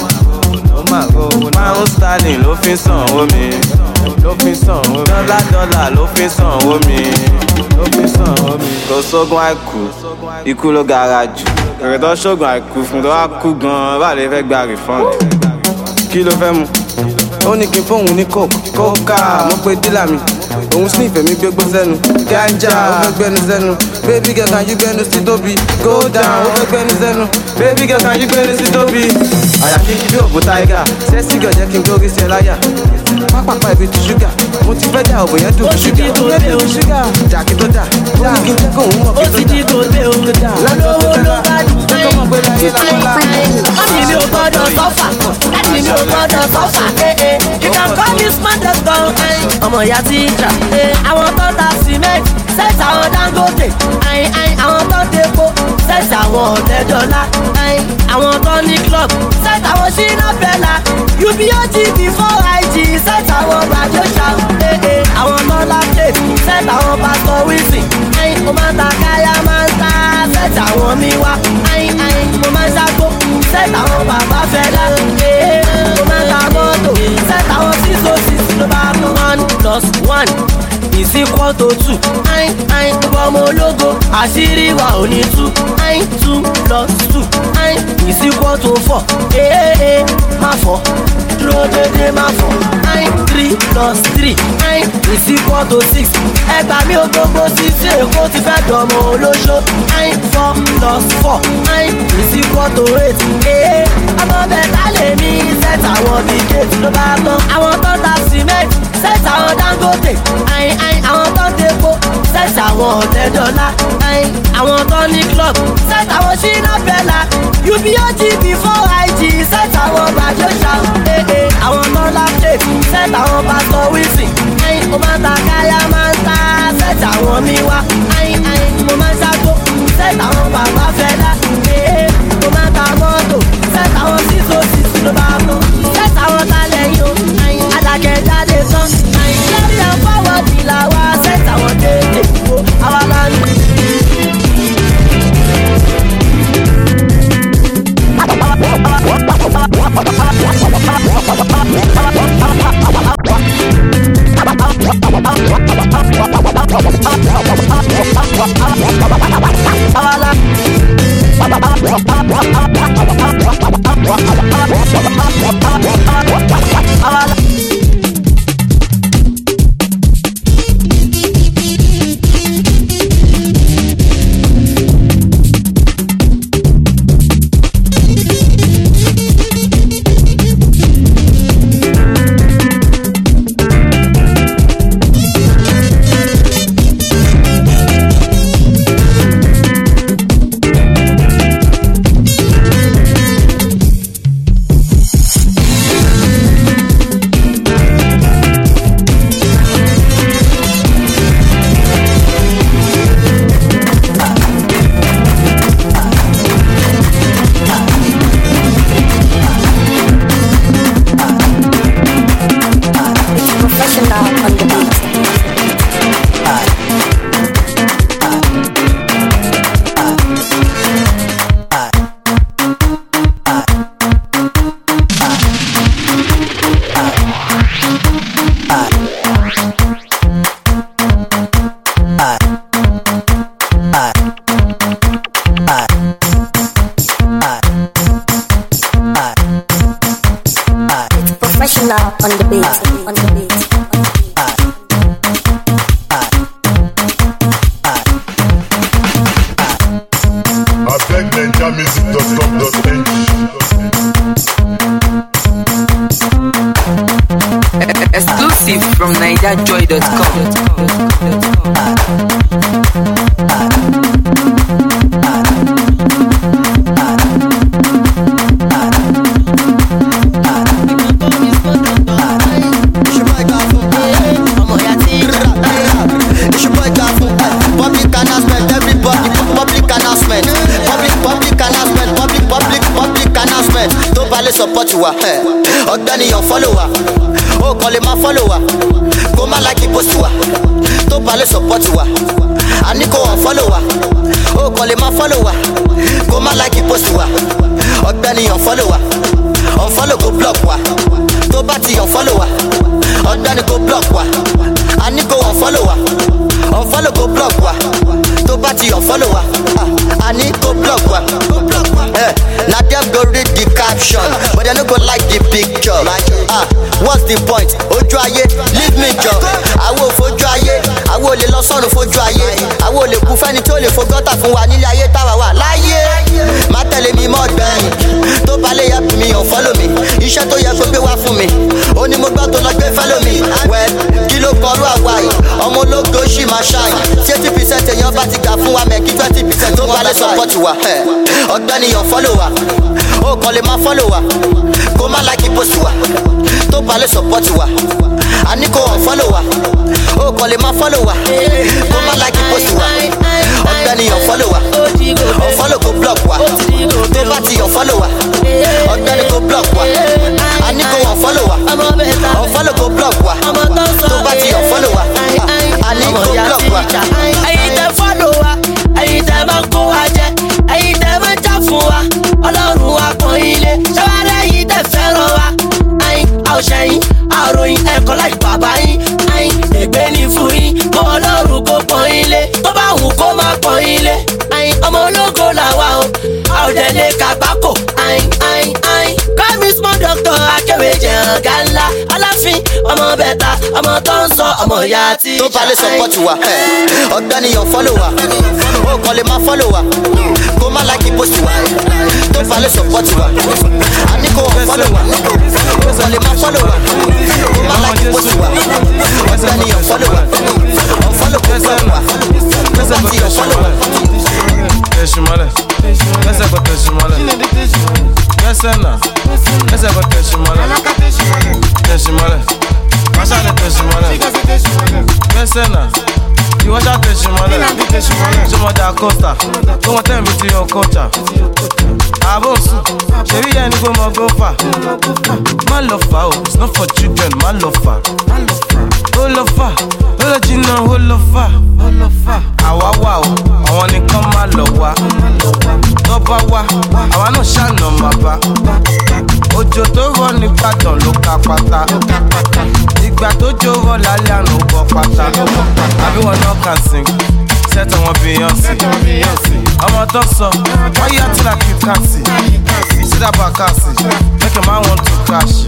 Pound sterling ló fi sanwó mi. Dọ́là dọ́là ló fi sanwó mi. Kò sógun àìkú, ikú ló gara jù. Èrè tó ṣógun àìkú fún tó wá kú gan-an, báà lè fẹ́ gba refund. Kí ló fẹ́ mu? Ó ní kí n fóun ní coke, kókà, mo pe dílà mi. Òun sniff èmi gbégbó sẹ́nu. Ganja, ó fẹ́ gbẹnu sẹ́nu. Baby girl, can you gbẹnu sí tóbi? Go down, ó fẹ́ gbẹnu sẹ́nu. Baby girl, can you gbẹnu sí tóbi? Àyà kí n bí ògùn tiger. Sẹ́sì girl jẹ́ kí n gbórí sí ẹ láyà. Pápápá ibi tu ṣúgà. Mo ti fẹ́ dà òbò yẹn dùn ṣúgà. Baby o ṣúgà. Jà kí tó dà. Ó ní kí n jẹ́ kóun mọ̀ kí tó dà. Ó ti di gòdè o. Lọ́wọ́ ló bá dùn. Jẹ́ kó mọ̀ pé láyé lámọ́lá. Mọ́mí mi ò gbọ́dọ̀ sọ́fà. Dáàdì mi ò gbọ́dọ̀ sọ́fà. You can call me smart as gun. Ọmọ ìyá ti jà. Àwọn tó ta cement. Sẹ́ẹ̀sì àwọn Dangote. Àwọn tó depo. Sẹ́ẹ̀sì àwọn ọ̀tẹ́dọ́lá. Àwọn tó ní club. Sẹ́ẹ̀sì àwọn ṣínà bẹ́là. U B O G before I G. Sẹ́ẹ̀sì àwọn radio show. Àwọn Mọ́lá Tape. Sẹ́ẹ̀sì àwọn Pastor Wilson. Mo máa ń ta káyà máa ń ta. Sẹ́ẹ̀sì àwọn mi wá. Mo máa ń ṣàgbó. Sẹ́ẹ̀sì àwọn bàbá fẹ́ dá. Mo máa ń ta mọ́tò. Sẹ́ẹ̀sì àwọn sísọ sísọ. equal to two. Ayin ayin ìwọ ọmọ ológo àṣírí wa ò ní tú. Ayin two plus two. Ayin is equal to four. Ee ee má fọ́ dúró dédé má fọ́. Ayin three plus three. Ayin is equal to six. Ẹgbà mi ò gbogbo sísè èkó ti fẹ́ dọ̀mọ olóṣó. Ayin four plus four. Ayin is equal to eight. Ee ọmọ bẹ̀ta lè ní set àwọn bíi gate ló bá tán. Àwọn tó ta cement set àwọn Dangote. Ayin ayin àwọn tó tepo set àwọn ọ̀tẹ̀dọ́lá. Ayin àwọn tó ní club set àwọn ṣínà bẹ́là. U B O G before I G set àwọn bàjọ́ṣà. Ee àwọn tó lápẹ́ set àwọn pásítọ̀ Wilson. Ayin mo máa ń ta káyà máa ń ta set àwọn mi wá. Ayin ayin mo máa ń ṣàkó set àwọn bàbá fẹ́lá. Ee mo máa ń ta mọ́tò set àwọn sísò sísò ló bá tán. Set àwọn talẹ̀ yìí o. Ayin adàkẹ́ jáde tán. Ayin lórí àfọwọ́ ìlà wa set àwọn déédéé kó àwa lánàá. Professional on the beat, on the beat. I beg Ninja Music dot com dot N G. Exclusive from Niger Joy dot com. Support wa ọ̀gbẹ́ni yan follow wa o kàn lè máa follow wa kó má like post wa tó bá lè support wa àní kó unfollow wa o kàn lè máa follow wa kó má like post wa ọ̀gbẹ́ni yan follow wa unfollow go block wa tó bá ti unfollow wa ọ̀gbẹ́ni go block wa àní kó unfollow wa unfollow go block wa tó bá ti unfollow wa àní kó block wa. Na dem go read the caption, but they no go like the picture. Ah, what's the point? Ojú ayé, leave me jọ. Àwo fojú ayé, àwo lè lọ sọ́run fojú ayé. Àwo lè kú fẹ́ni tí ó lè fogọ́tà fún wa nílé ayé táwa wà láyé. Má tẹ̀lé mi mọ́ gbẹ̀yìn, tó bá lè yẹ mi ò follow mi. Iṣẹ́ tó yẹ kó gbé wá fún mi, ó ní mo gbọ́ tó lọ gbé follow mi. Well, kí ló kọrú àwa yìí? Ọmọ ológo ṣì máa ṣáyìn. Eighty percent èèyàn bá ti gbà fún wa mẹ́kí twenty percent tó bá lè support wa. Ọ̀gbẹ́ni yàn follow wa. O kàn lè máa follow wa kó má like post wa tó bá lè support wa àní kó unfollow wa o kàn lè máa follow wa kó má like post wa ọ̀gbẹ́ni unfollow wa unfollow kó block wa tó bá ti unfollow wa ọ̀gbẹ́ni kó block wa àní kó unfollow wa unfollow kó block wa tó bá ti unfollow wa àní kó block wa. ẹ̀yin tẹ́ follow wa ẹ̀yin tẹ́ bá kó wa jẹ ẹ̀yin tẹ́ bá jà fún wa ọlọ́run wa pọ̀ ilé ṣẹ́wárẹ́ yìí tẹ̀ fẹ́ràn wa ayin àwòṣẹ́yìn àròyìn ẹ̀kọ́ láì bàbá yín ayin ègbé ní fún yín kọ́ ọmọ bẹ́ta ọmọ tó ń sọ ọmọ ìyá tí. tó bá lè support wa ọ̀gbẹ́ni yàn follow wa ó kàn lè máa follow wa kó má like post wa tó bá lè support wa a ní kó wọ́n follow wa ó kàn lè máa follow wa kó má like post wa ọ̀gbẹ́ni yàn follow wa ọ̀ follow kó gbọ́ wa tó bá ti yàn follow wa. Tẹ̀sùmọ́lẹ̀ lẹ́sẹ̀ kò tẹ̀sùmọ́lẹ̀ lẹ́sẹ̀ náà lẹ́sẹ̀ kò tẹ̀sùmọ́lẹ̀ tẹ̀sùmọ́lẹ̀ wáṣà lè tẹ̀sùmọ́lẹ̀ lẹ́sẹ̀ náà ìwọ́ṣà tẹ̀sùmọ́lẹ̀ ṣọmọdé àkọ́tà tó wọ́n tẹ̀mí ti ọkọ̀tà àbọ̀ sùn ṣèbí yẹn ni kò mọ gófà má lọ fà o it's not for children má lọ fà ó lọ fà ó lọ jìnnà ó lọ fà àwa wà o àwọn nìkan má lọ wá tó bá wá àwa náà ṣàna má bá òjò tó rọ̀ nígbàdàn ló ka pátá ìgbà tó jó rọ̀ lálẹ́ àná ó bọ́ pátá àbí wọn náà kàn sing set on Beyonce ọmọ tó sọ why you acting like you can't see see that back see make a man want to crash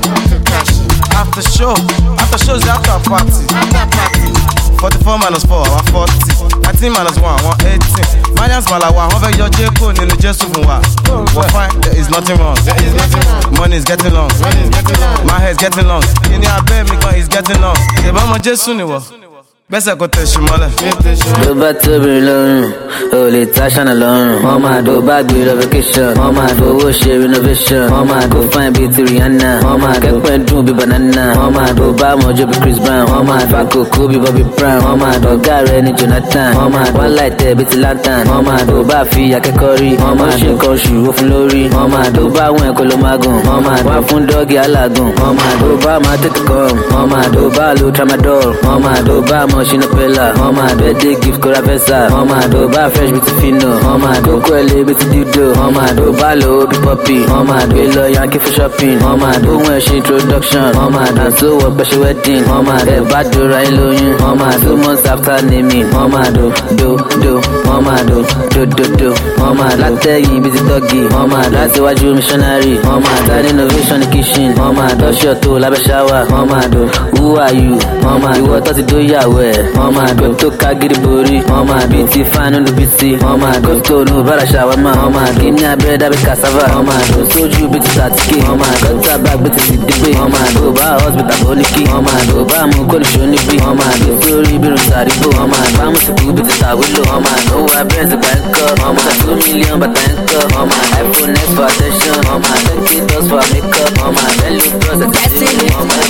after show after shows after party forty-four minus four our forty nineteen minus one one eighteen minus malawa one fẹ́ yọ jẹ́kọ̀ nínú jésù fún wa we fine there is nothing wrong money is getting long my hair is getting long ìní abẹ́ mi gan is getting long ìbá ọmọ jésù ni wọ gbẹ́sẹ̀ kò tẹ̀sù mọ́lẹ̀. tó bá tóbi lọ́rùn o lè táṣánà lọ́rùn wọ́n máa tó bá gbé lọ vacation wọ́n máa tó owó ṣe renovation wọ́n máa tó fine bíi ti Rihanna wọ́n máa kẹ́pẹ́ dùn bíi banana wọ́n máa tó bá mọ́jọ́ bíi Chris Brown wọ́n máa tó àkókò bíi Bobby Brown wọ́n máa tó ọ̀gá rẹ̀ ní Jonathan wọ́n máa tó wọ́n láìtẹ́ bíi ti lantern wọ́n máa tó bá fi akẹ́kọ̀ọ́ rí wọ́n máa ṣe nǹkan oṣù ó fún lórí wọ́n máa tó bá wọn ẹ̀kọ́ ló máa gùn wọ́n máa tó fún dọ́ọ̀gì alágùn wọ́n máa tó bá máa tètè kọ́ wọ́n máa tó bá lo tramadol wọ́n máa tó bá mọ́ ṣínú pẹ́lá wọ́n máa tó ẹ̀dẹ́ gift kóra fẹ́sà wọ́n máa tó bá fresh bíi ti fino wọ́n máa tó kó ẹ̀lẹ́ bíi ti dildo wọ́n máa tó bá lo bí pọ́pì wọ́n máa tó lọ yankee for shopping wọ́n máa tó wọ́n ẹ̀ṣin introduction wọ́n máa tó tó wọ́ pẹ̀ṣẹ̀ wedding wọ́n máa tó bá dora ẹ̀ lóyún wọ́n máa tó months after naming wọ́n máa tó do do wọ́n máa tó do do do wọ́n máa látẹ̀yìn bíi ti dọ́gì wọ́n máa láti wájú missionary wọ́n máa tó innovation ní kitchen wọ́n máa tó ṣọ́ọ̀tò lábẹ́ ṣáwà wọ́n máa tó who are you wọ́n máa ìwọ tó ti dóyàwó ẹ̀ wọ́n máa tó tó ká gidi borí wọ́n máa bí ti fáánù ló bí sí wọ́n máa tó tó nù bára ṣàwámà wọ́n máa kí ní abẹ́rẹ́ dábí cassava wọ́n máa tó sójú bí ti sàtìkì wọ́n máa tó tábà gbé ti sì dígbé wọ́n máa tó bá hospital bó ní kí wọ́n máa tó bá mú kóníṣó níbí wọ́n máa tó sórí bí rùn sàrígbó wọ́n máa bá mú sìkú bí ti sàwílò wọ́n máa tó wá bẹ́ẹ̀ sì gbà ń kọ́ wọ́n máa tó mílíọ̀n bàtà ń kọ́ wọ́n máa iPhone X for attention wọ́n máa tó kí dust for makeup wọ́n máa bẹ́ẹ̀ lù bros Destiny,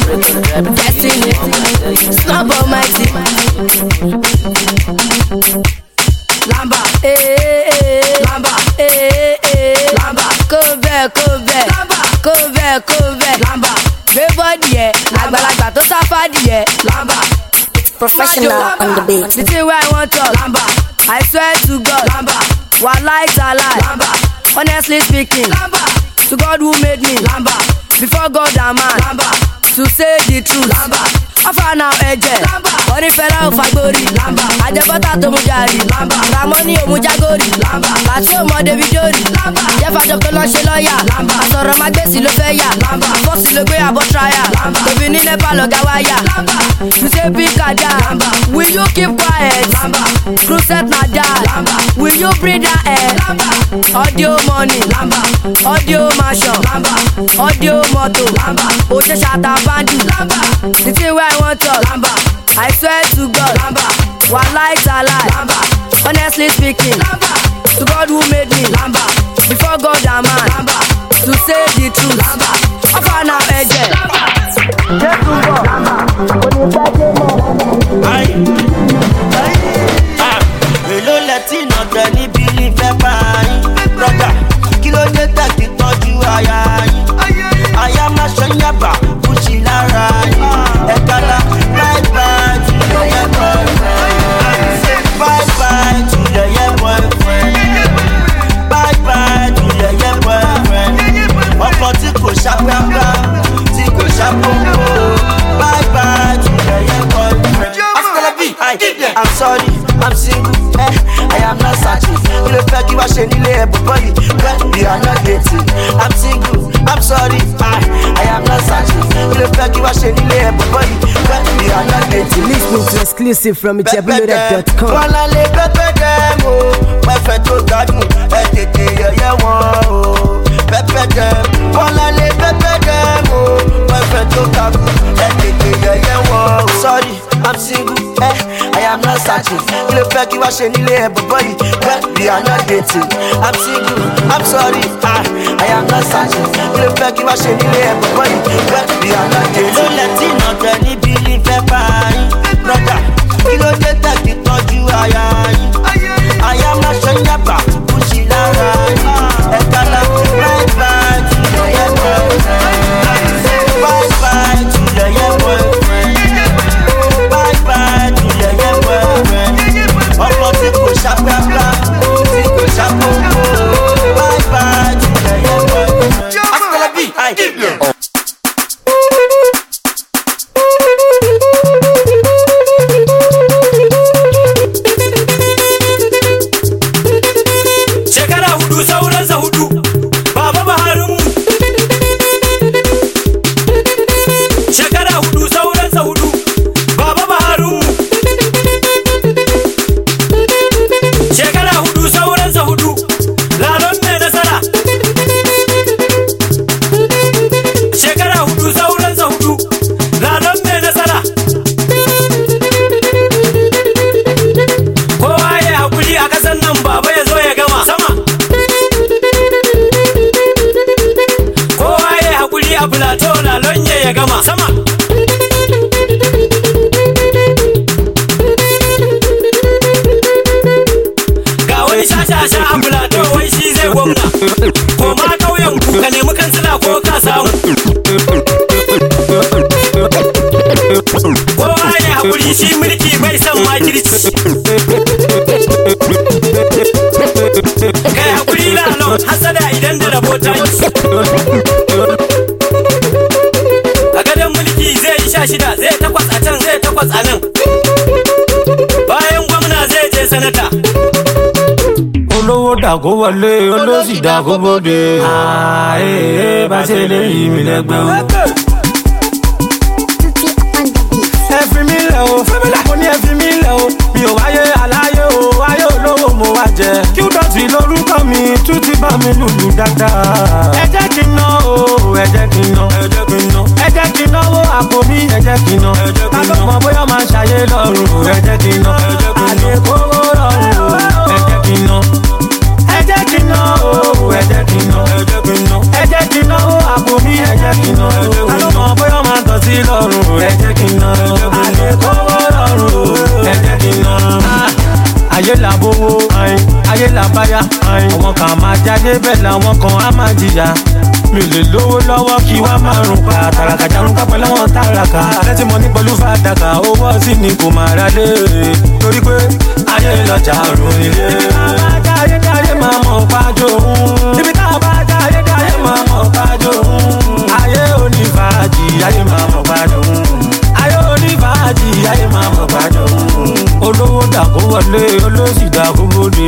Destiny, Snap Almighty, Lamba, eh, eh, Lamba, eh, eh, Lamba, come back, come back, Lamba, come back, come back, Lamba, gbé bọ́ọ̀dì yẹ, àgbàlagbà tó sáfàdì yẹ, Lamba, professional on the beat. The thing where I want to, Lamba, I swear to God, Lamba, wallahi talai, Lamba, honestly speaking, Lamba, to God who made me, Lamba, before God and man, Lamba, to say the truth, Lamba, afa now ẹ̀jẹ̀, orí fẹ́lá ò fagbórí, Lamba, àjẹbọ́tà tó mú jàrí, Lamba, Ramoni ò mú jágórì, Lamba, Bàtí ò mọ David Ori, Lamba, Jẹ́fàjọ tó lọ ṣe lọ́ọ̀yà, Lamba, àsọ̀rọ̀ má gbèsè ló fẹ́ yà, Lamba, Fọ́ọ̀sì ló gbé àbọ̀ tíráyà, Lamba, Tòbí ní Nẹ́pà lọ́gá wáyà, Lamba, you say pick a down, Lamba, will you keep quiet, Lamba, cruiset na die, Lamba, will you breathe that air, Lamba, audio money, Lamba, audio mansion, Lamba, audio moto, Lamba, Oṣé ṣàtà báńdù, Lamba, the thing where I want to, Lamba, I swear to God, Lamba, wallahi talai, Lamba, honestly speaking, Lamba, to God who made me, Lamba, before God and man, Lamba, to say the truth, Lamba, afa now ẹ̀jẹ̀, Lamba, Jẹ́túbọ̀, Lamba, onígbàjẹ́ mọ̀, Ayi, ayi, ah, èló lẹ́tí nàgbẹ́ níbi ní fẹ́ bá yín, brọ́dà, kí ló dé tẹ̀sí tọ́jú aya yín, aya máa ṣe yàbá, kùsì lára yín, ẹ̀kálá, bye bye to your yeah boyfriend, bye bye to your yeah boyfriend, bye bye to your yeah boyfriend, ọkọ tí kò ṣàpẹ́pẹ́, tí kò ṣàpọ́npọ́, bye bye to your yeah boyfriend. I'm sorry, I'm single, eh, I am not searching. You don't feel give a shit in the body when we are not dating. I'm single, I'm sorry, I, I am not searching. You don't feel give a shit in the body Listening to exclusive from ijebuloaded dot com. Wọ́n lè pẹ́pẹ́ dẹ́m o, pẹ́fẹ́ tó gbádùn, ẹ tètè yẹ̀yẹ́ wọn o. Pẹ́pẹ́ dẹ́m, wọ́n lè pẹ́pẹ́ dẹ́m o, pẹ́fẹ́ tó gbádùn, ẹ tètè yẹ̀yẹ́ wọn o. Sorry, I'm single, eh, I am not searching. Kí ló fẹ́ kí wá ṣe nílé ẹ̀ bọ̀bọ̀ yìí? Well, we are not dating. I'm single, I'm sorry, ah, I am not searching. Kí ló fẹ́ kí wá ṣe nílé ẹ̀ bọ̀bọ̀ yìí? Well, we are not dating. Ló lẹ́tí náà tẹ níbi ní fẹ́ bá yín. Brother, kí ló dé tẹ̀kí tọ́jú aya yín? Aya máa ṣe yàgbà kùsì lára yín. Ẹ̀ka la bye bye to lẹ́yẹ boyfriend. Bye bye to lẹ́yẹ boyfriend. Bye bye to lẹ́yẹ boyfriend. Ọmọ tí kò ṣàpẹ́pẹ́, tí kò ṣàpòpò. Bye bye to lẹ́yẹ boyfriend. After the beat, I give you. Shi mulki bai san makirci. Kai hakuri lalon hasada idan da rabota yi. A gadon mulki zai yi sha shida, zai takwas a can, zai takwas a nan. Bayan gwamna zai je sanata. Olówó dàgó wọlé, olóṣì dàgó bóde. Ààyè bá ṣe lè yí mi lẹ́gbẹ̀ẹ́ o. Mo ní ẹ̀fí mi lẹ̀ o, mi ò wáyé aláyé o, wáyé olówó mo wá jẹ. Kí ó dọ̀tí lórúkọ mi, tún ti bá mi lùlù dáadáa. Ẹ jẹ́ kí n ná o, ẹ jẹ́ kí n ná, ẹ jẹ́ kí n ná. Ẹ jẹ́ kí n náwó àpò mi, ẹ jẹ́ kí n ná. Ta ló mọ̀ bóyá máa ṣàyé lọ́rùn, ẹ jẹ́ kí n ná. Àlékòwò lọ́rùn, ẹ jẹ́ kí n ná. Ẹ jẹ́ kí n ná o, ẹ jẹ́ kí n ná. Ẹ jẹ́ kí n náwó àpò mi, ẹ jẹ́ kí n ná. Ta ló mọ̀ bóyá máa tọ̀ sí lọ́rùn, ẹ jẹ́ kí n ná. Àlékòwò ẹ jẹ́ kí n ná. Ayé là bówó, ayé là báyà. Àwọn kan máa jáde bẹ́ẹ̀ làwọn kan á máa jìyà. Mi lè lówó lọ́wọ́ kí wá máa rùn pa. Tàràkà jarun kápẹ́ lọ́wọ́ tàràkà. Lẹ́tí mo ní pẹ̀lú fàdákà, owó sí ni kò máa ra lé. Torí pé ayé lọ́jà rùn ilé. Ayé dáyé máa mọ̀ pàjọ́ òun. Ibi tá a bá dáyé dáyé máa mọ̀ pàjọ́ òun. Ayé onífàájì, ayé máa mọ̀ pàjọ́ òun. Ayé onífàájì, ayé máa mọ̀ pàjọ́ òun. Olówó dàgó wọlé, olóṣì dàgó bóde.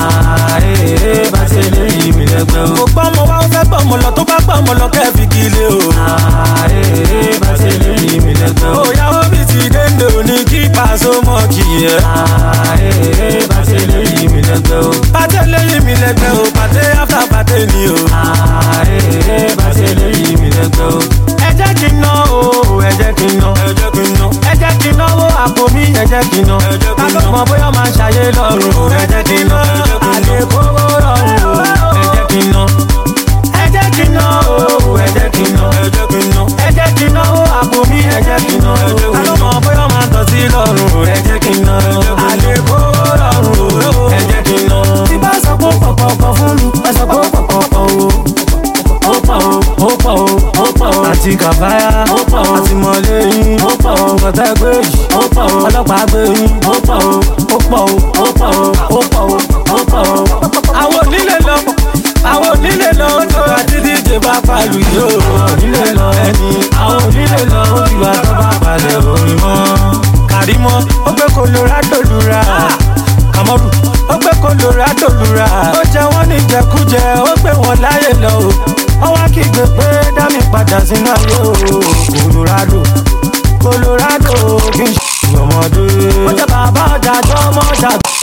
Ààrẹ bá ṣe lè yí mi lẹ́gbẹ̀ẹ́ o. Kò gbọ́ ọmọ wa ó fẹ́ gbọ́ ọmọ lọ, tó bá gbọ́ ọmọ lọ kẹ́ fi kí ilé o. Ààrẹ bá ṣe lè yí mi lẹ́gbẹ̀ẹ́ o. Òyàwó mi ti dénde òní kí pàṣẹ mọ́ kì í yẹ. Ààrẹ bá ṣe lè yí mi lẹ́gbẹ̀ẹ́ o. Pàtẹ́ lè yí mi lẹ́gbẹ̀ẹ́ o, pàtẹ́ áfà pàtẹ́ ni o. Ààrẹ bá ṣe lè yí mi lẹ́gbẹ̀ẹ́ o. Ẹ jẹ́ kí n ná o, ẹ jẹ́ kí n ná, ẹ jẹ́ kí n ná. Ẹ jẹ́ kí n náwó àpò mi, ẹ jẹ́ kí n ná. Ta ló mọ̀ bóyá máa ṣàyé lọ́rùn, ẹ jẹ́ kí n ná. Àlékòwò lọ́rùn, ẹ jẹ́ kí n ná. Ẹ jẹ́ kí n ná o, ẹ jẹ́ kí n ná. Ẹ jẹ́ kí n náwó àpò mi, ẹ jẹ́ kí n ná. Ta ló mọ̀ bóyá máa tọ̀ sí lọ́rùn, ẹ jẹ́ kí n ná. Àlékòwò lọ́rùn, ẹ jẹ́ kí n ná. Tí bá sọ pé pọ̀pọ̀pọ̀ fún mi, ẹ sọ pé pọ̀pọ̀pọ̀ o. Ó pọ̀ o, ó pọ̀ o, ó pọ̀ o. Àti kàfáyà, ó pọ̀ o. Àti mọ̀lẹ́yìn, ó pọ̀ o. Kọ̀tẹ́ gbé yìí, ó pọ̀ o. Ọlọ́pàá gbé yìí, ó pọ̀ o. Ó pọ̀ o, ó pọ̀ o, ó pọ̀ o, ó pọ̀ o. Àwọn onílé lọ, àwọn onílé lọ, tó àti díje bá pàlù yìí o. Onílé lọ ẹni, àwọn onílé lọ, ó ti wá tó bá balẹ̀ orin mọ́. Kàrímọ́, ó gbé Colorado lura. Kàmọ́rù, ó gbé Colorado lura. Ó jẹ wọ́n ní jẹkújẹ, ó gbé wọn láyè lọ o. Ó wá kígbe pé dá mi padà sínú ayé o. Colorado, Colorado, kí n ṣe ọmọ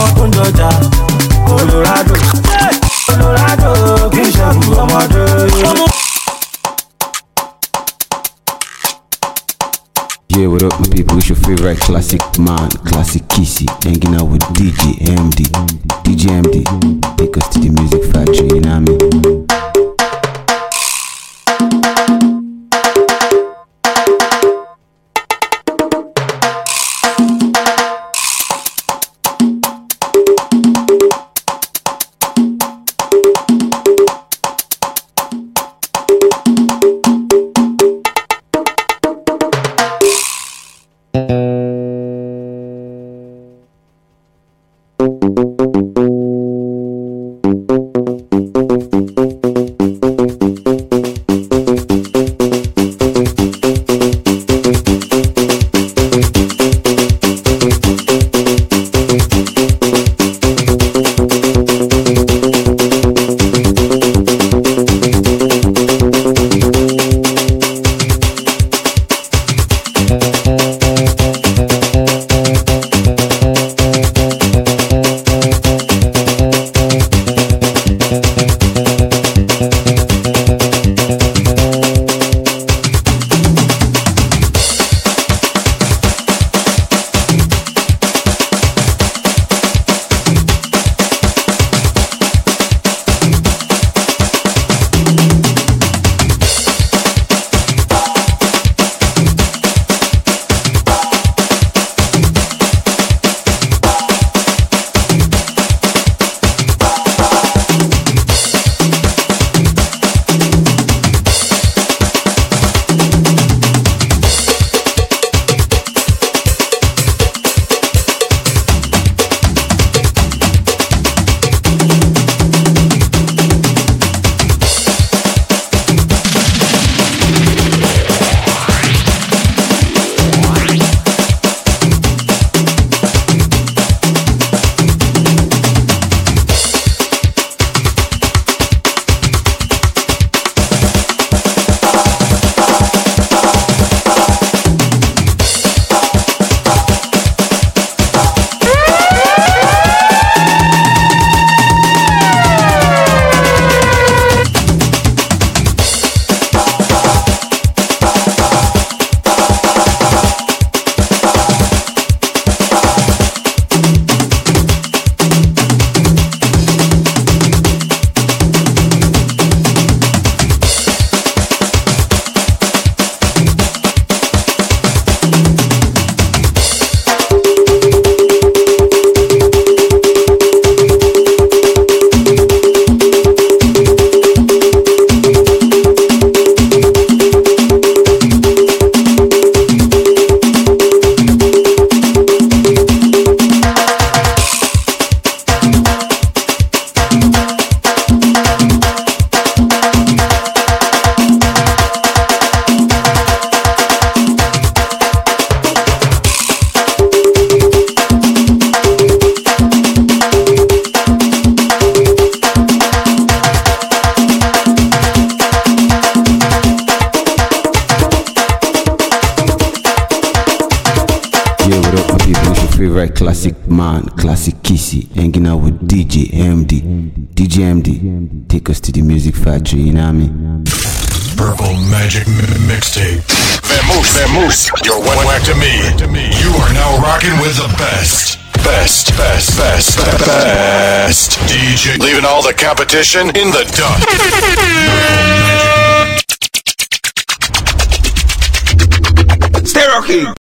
tó ń jọjà Colorado Colorado kì í ṣẹ̀rù ọmọdé. Yeah, what up, my people? It's your favorite classic man, Classic Kissy, hanging out with D J M D. D J M D, take us to the music factory, you know what I mean? favorite classic man, Classic Kissy, hanging out with D J M D. D J M D, take us to the music factory, you know what I mean? Purple Magic m- Mixtape. Vamoose, Vamoose, you're one whack to me. You are now rocking with the best. Best, best, best, best D J. Leaving all the competition in the dust. Stay rocking.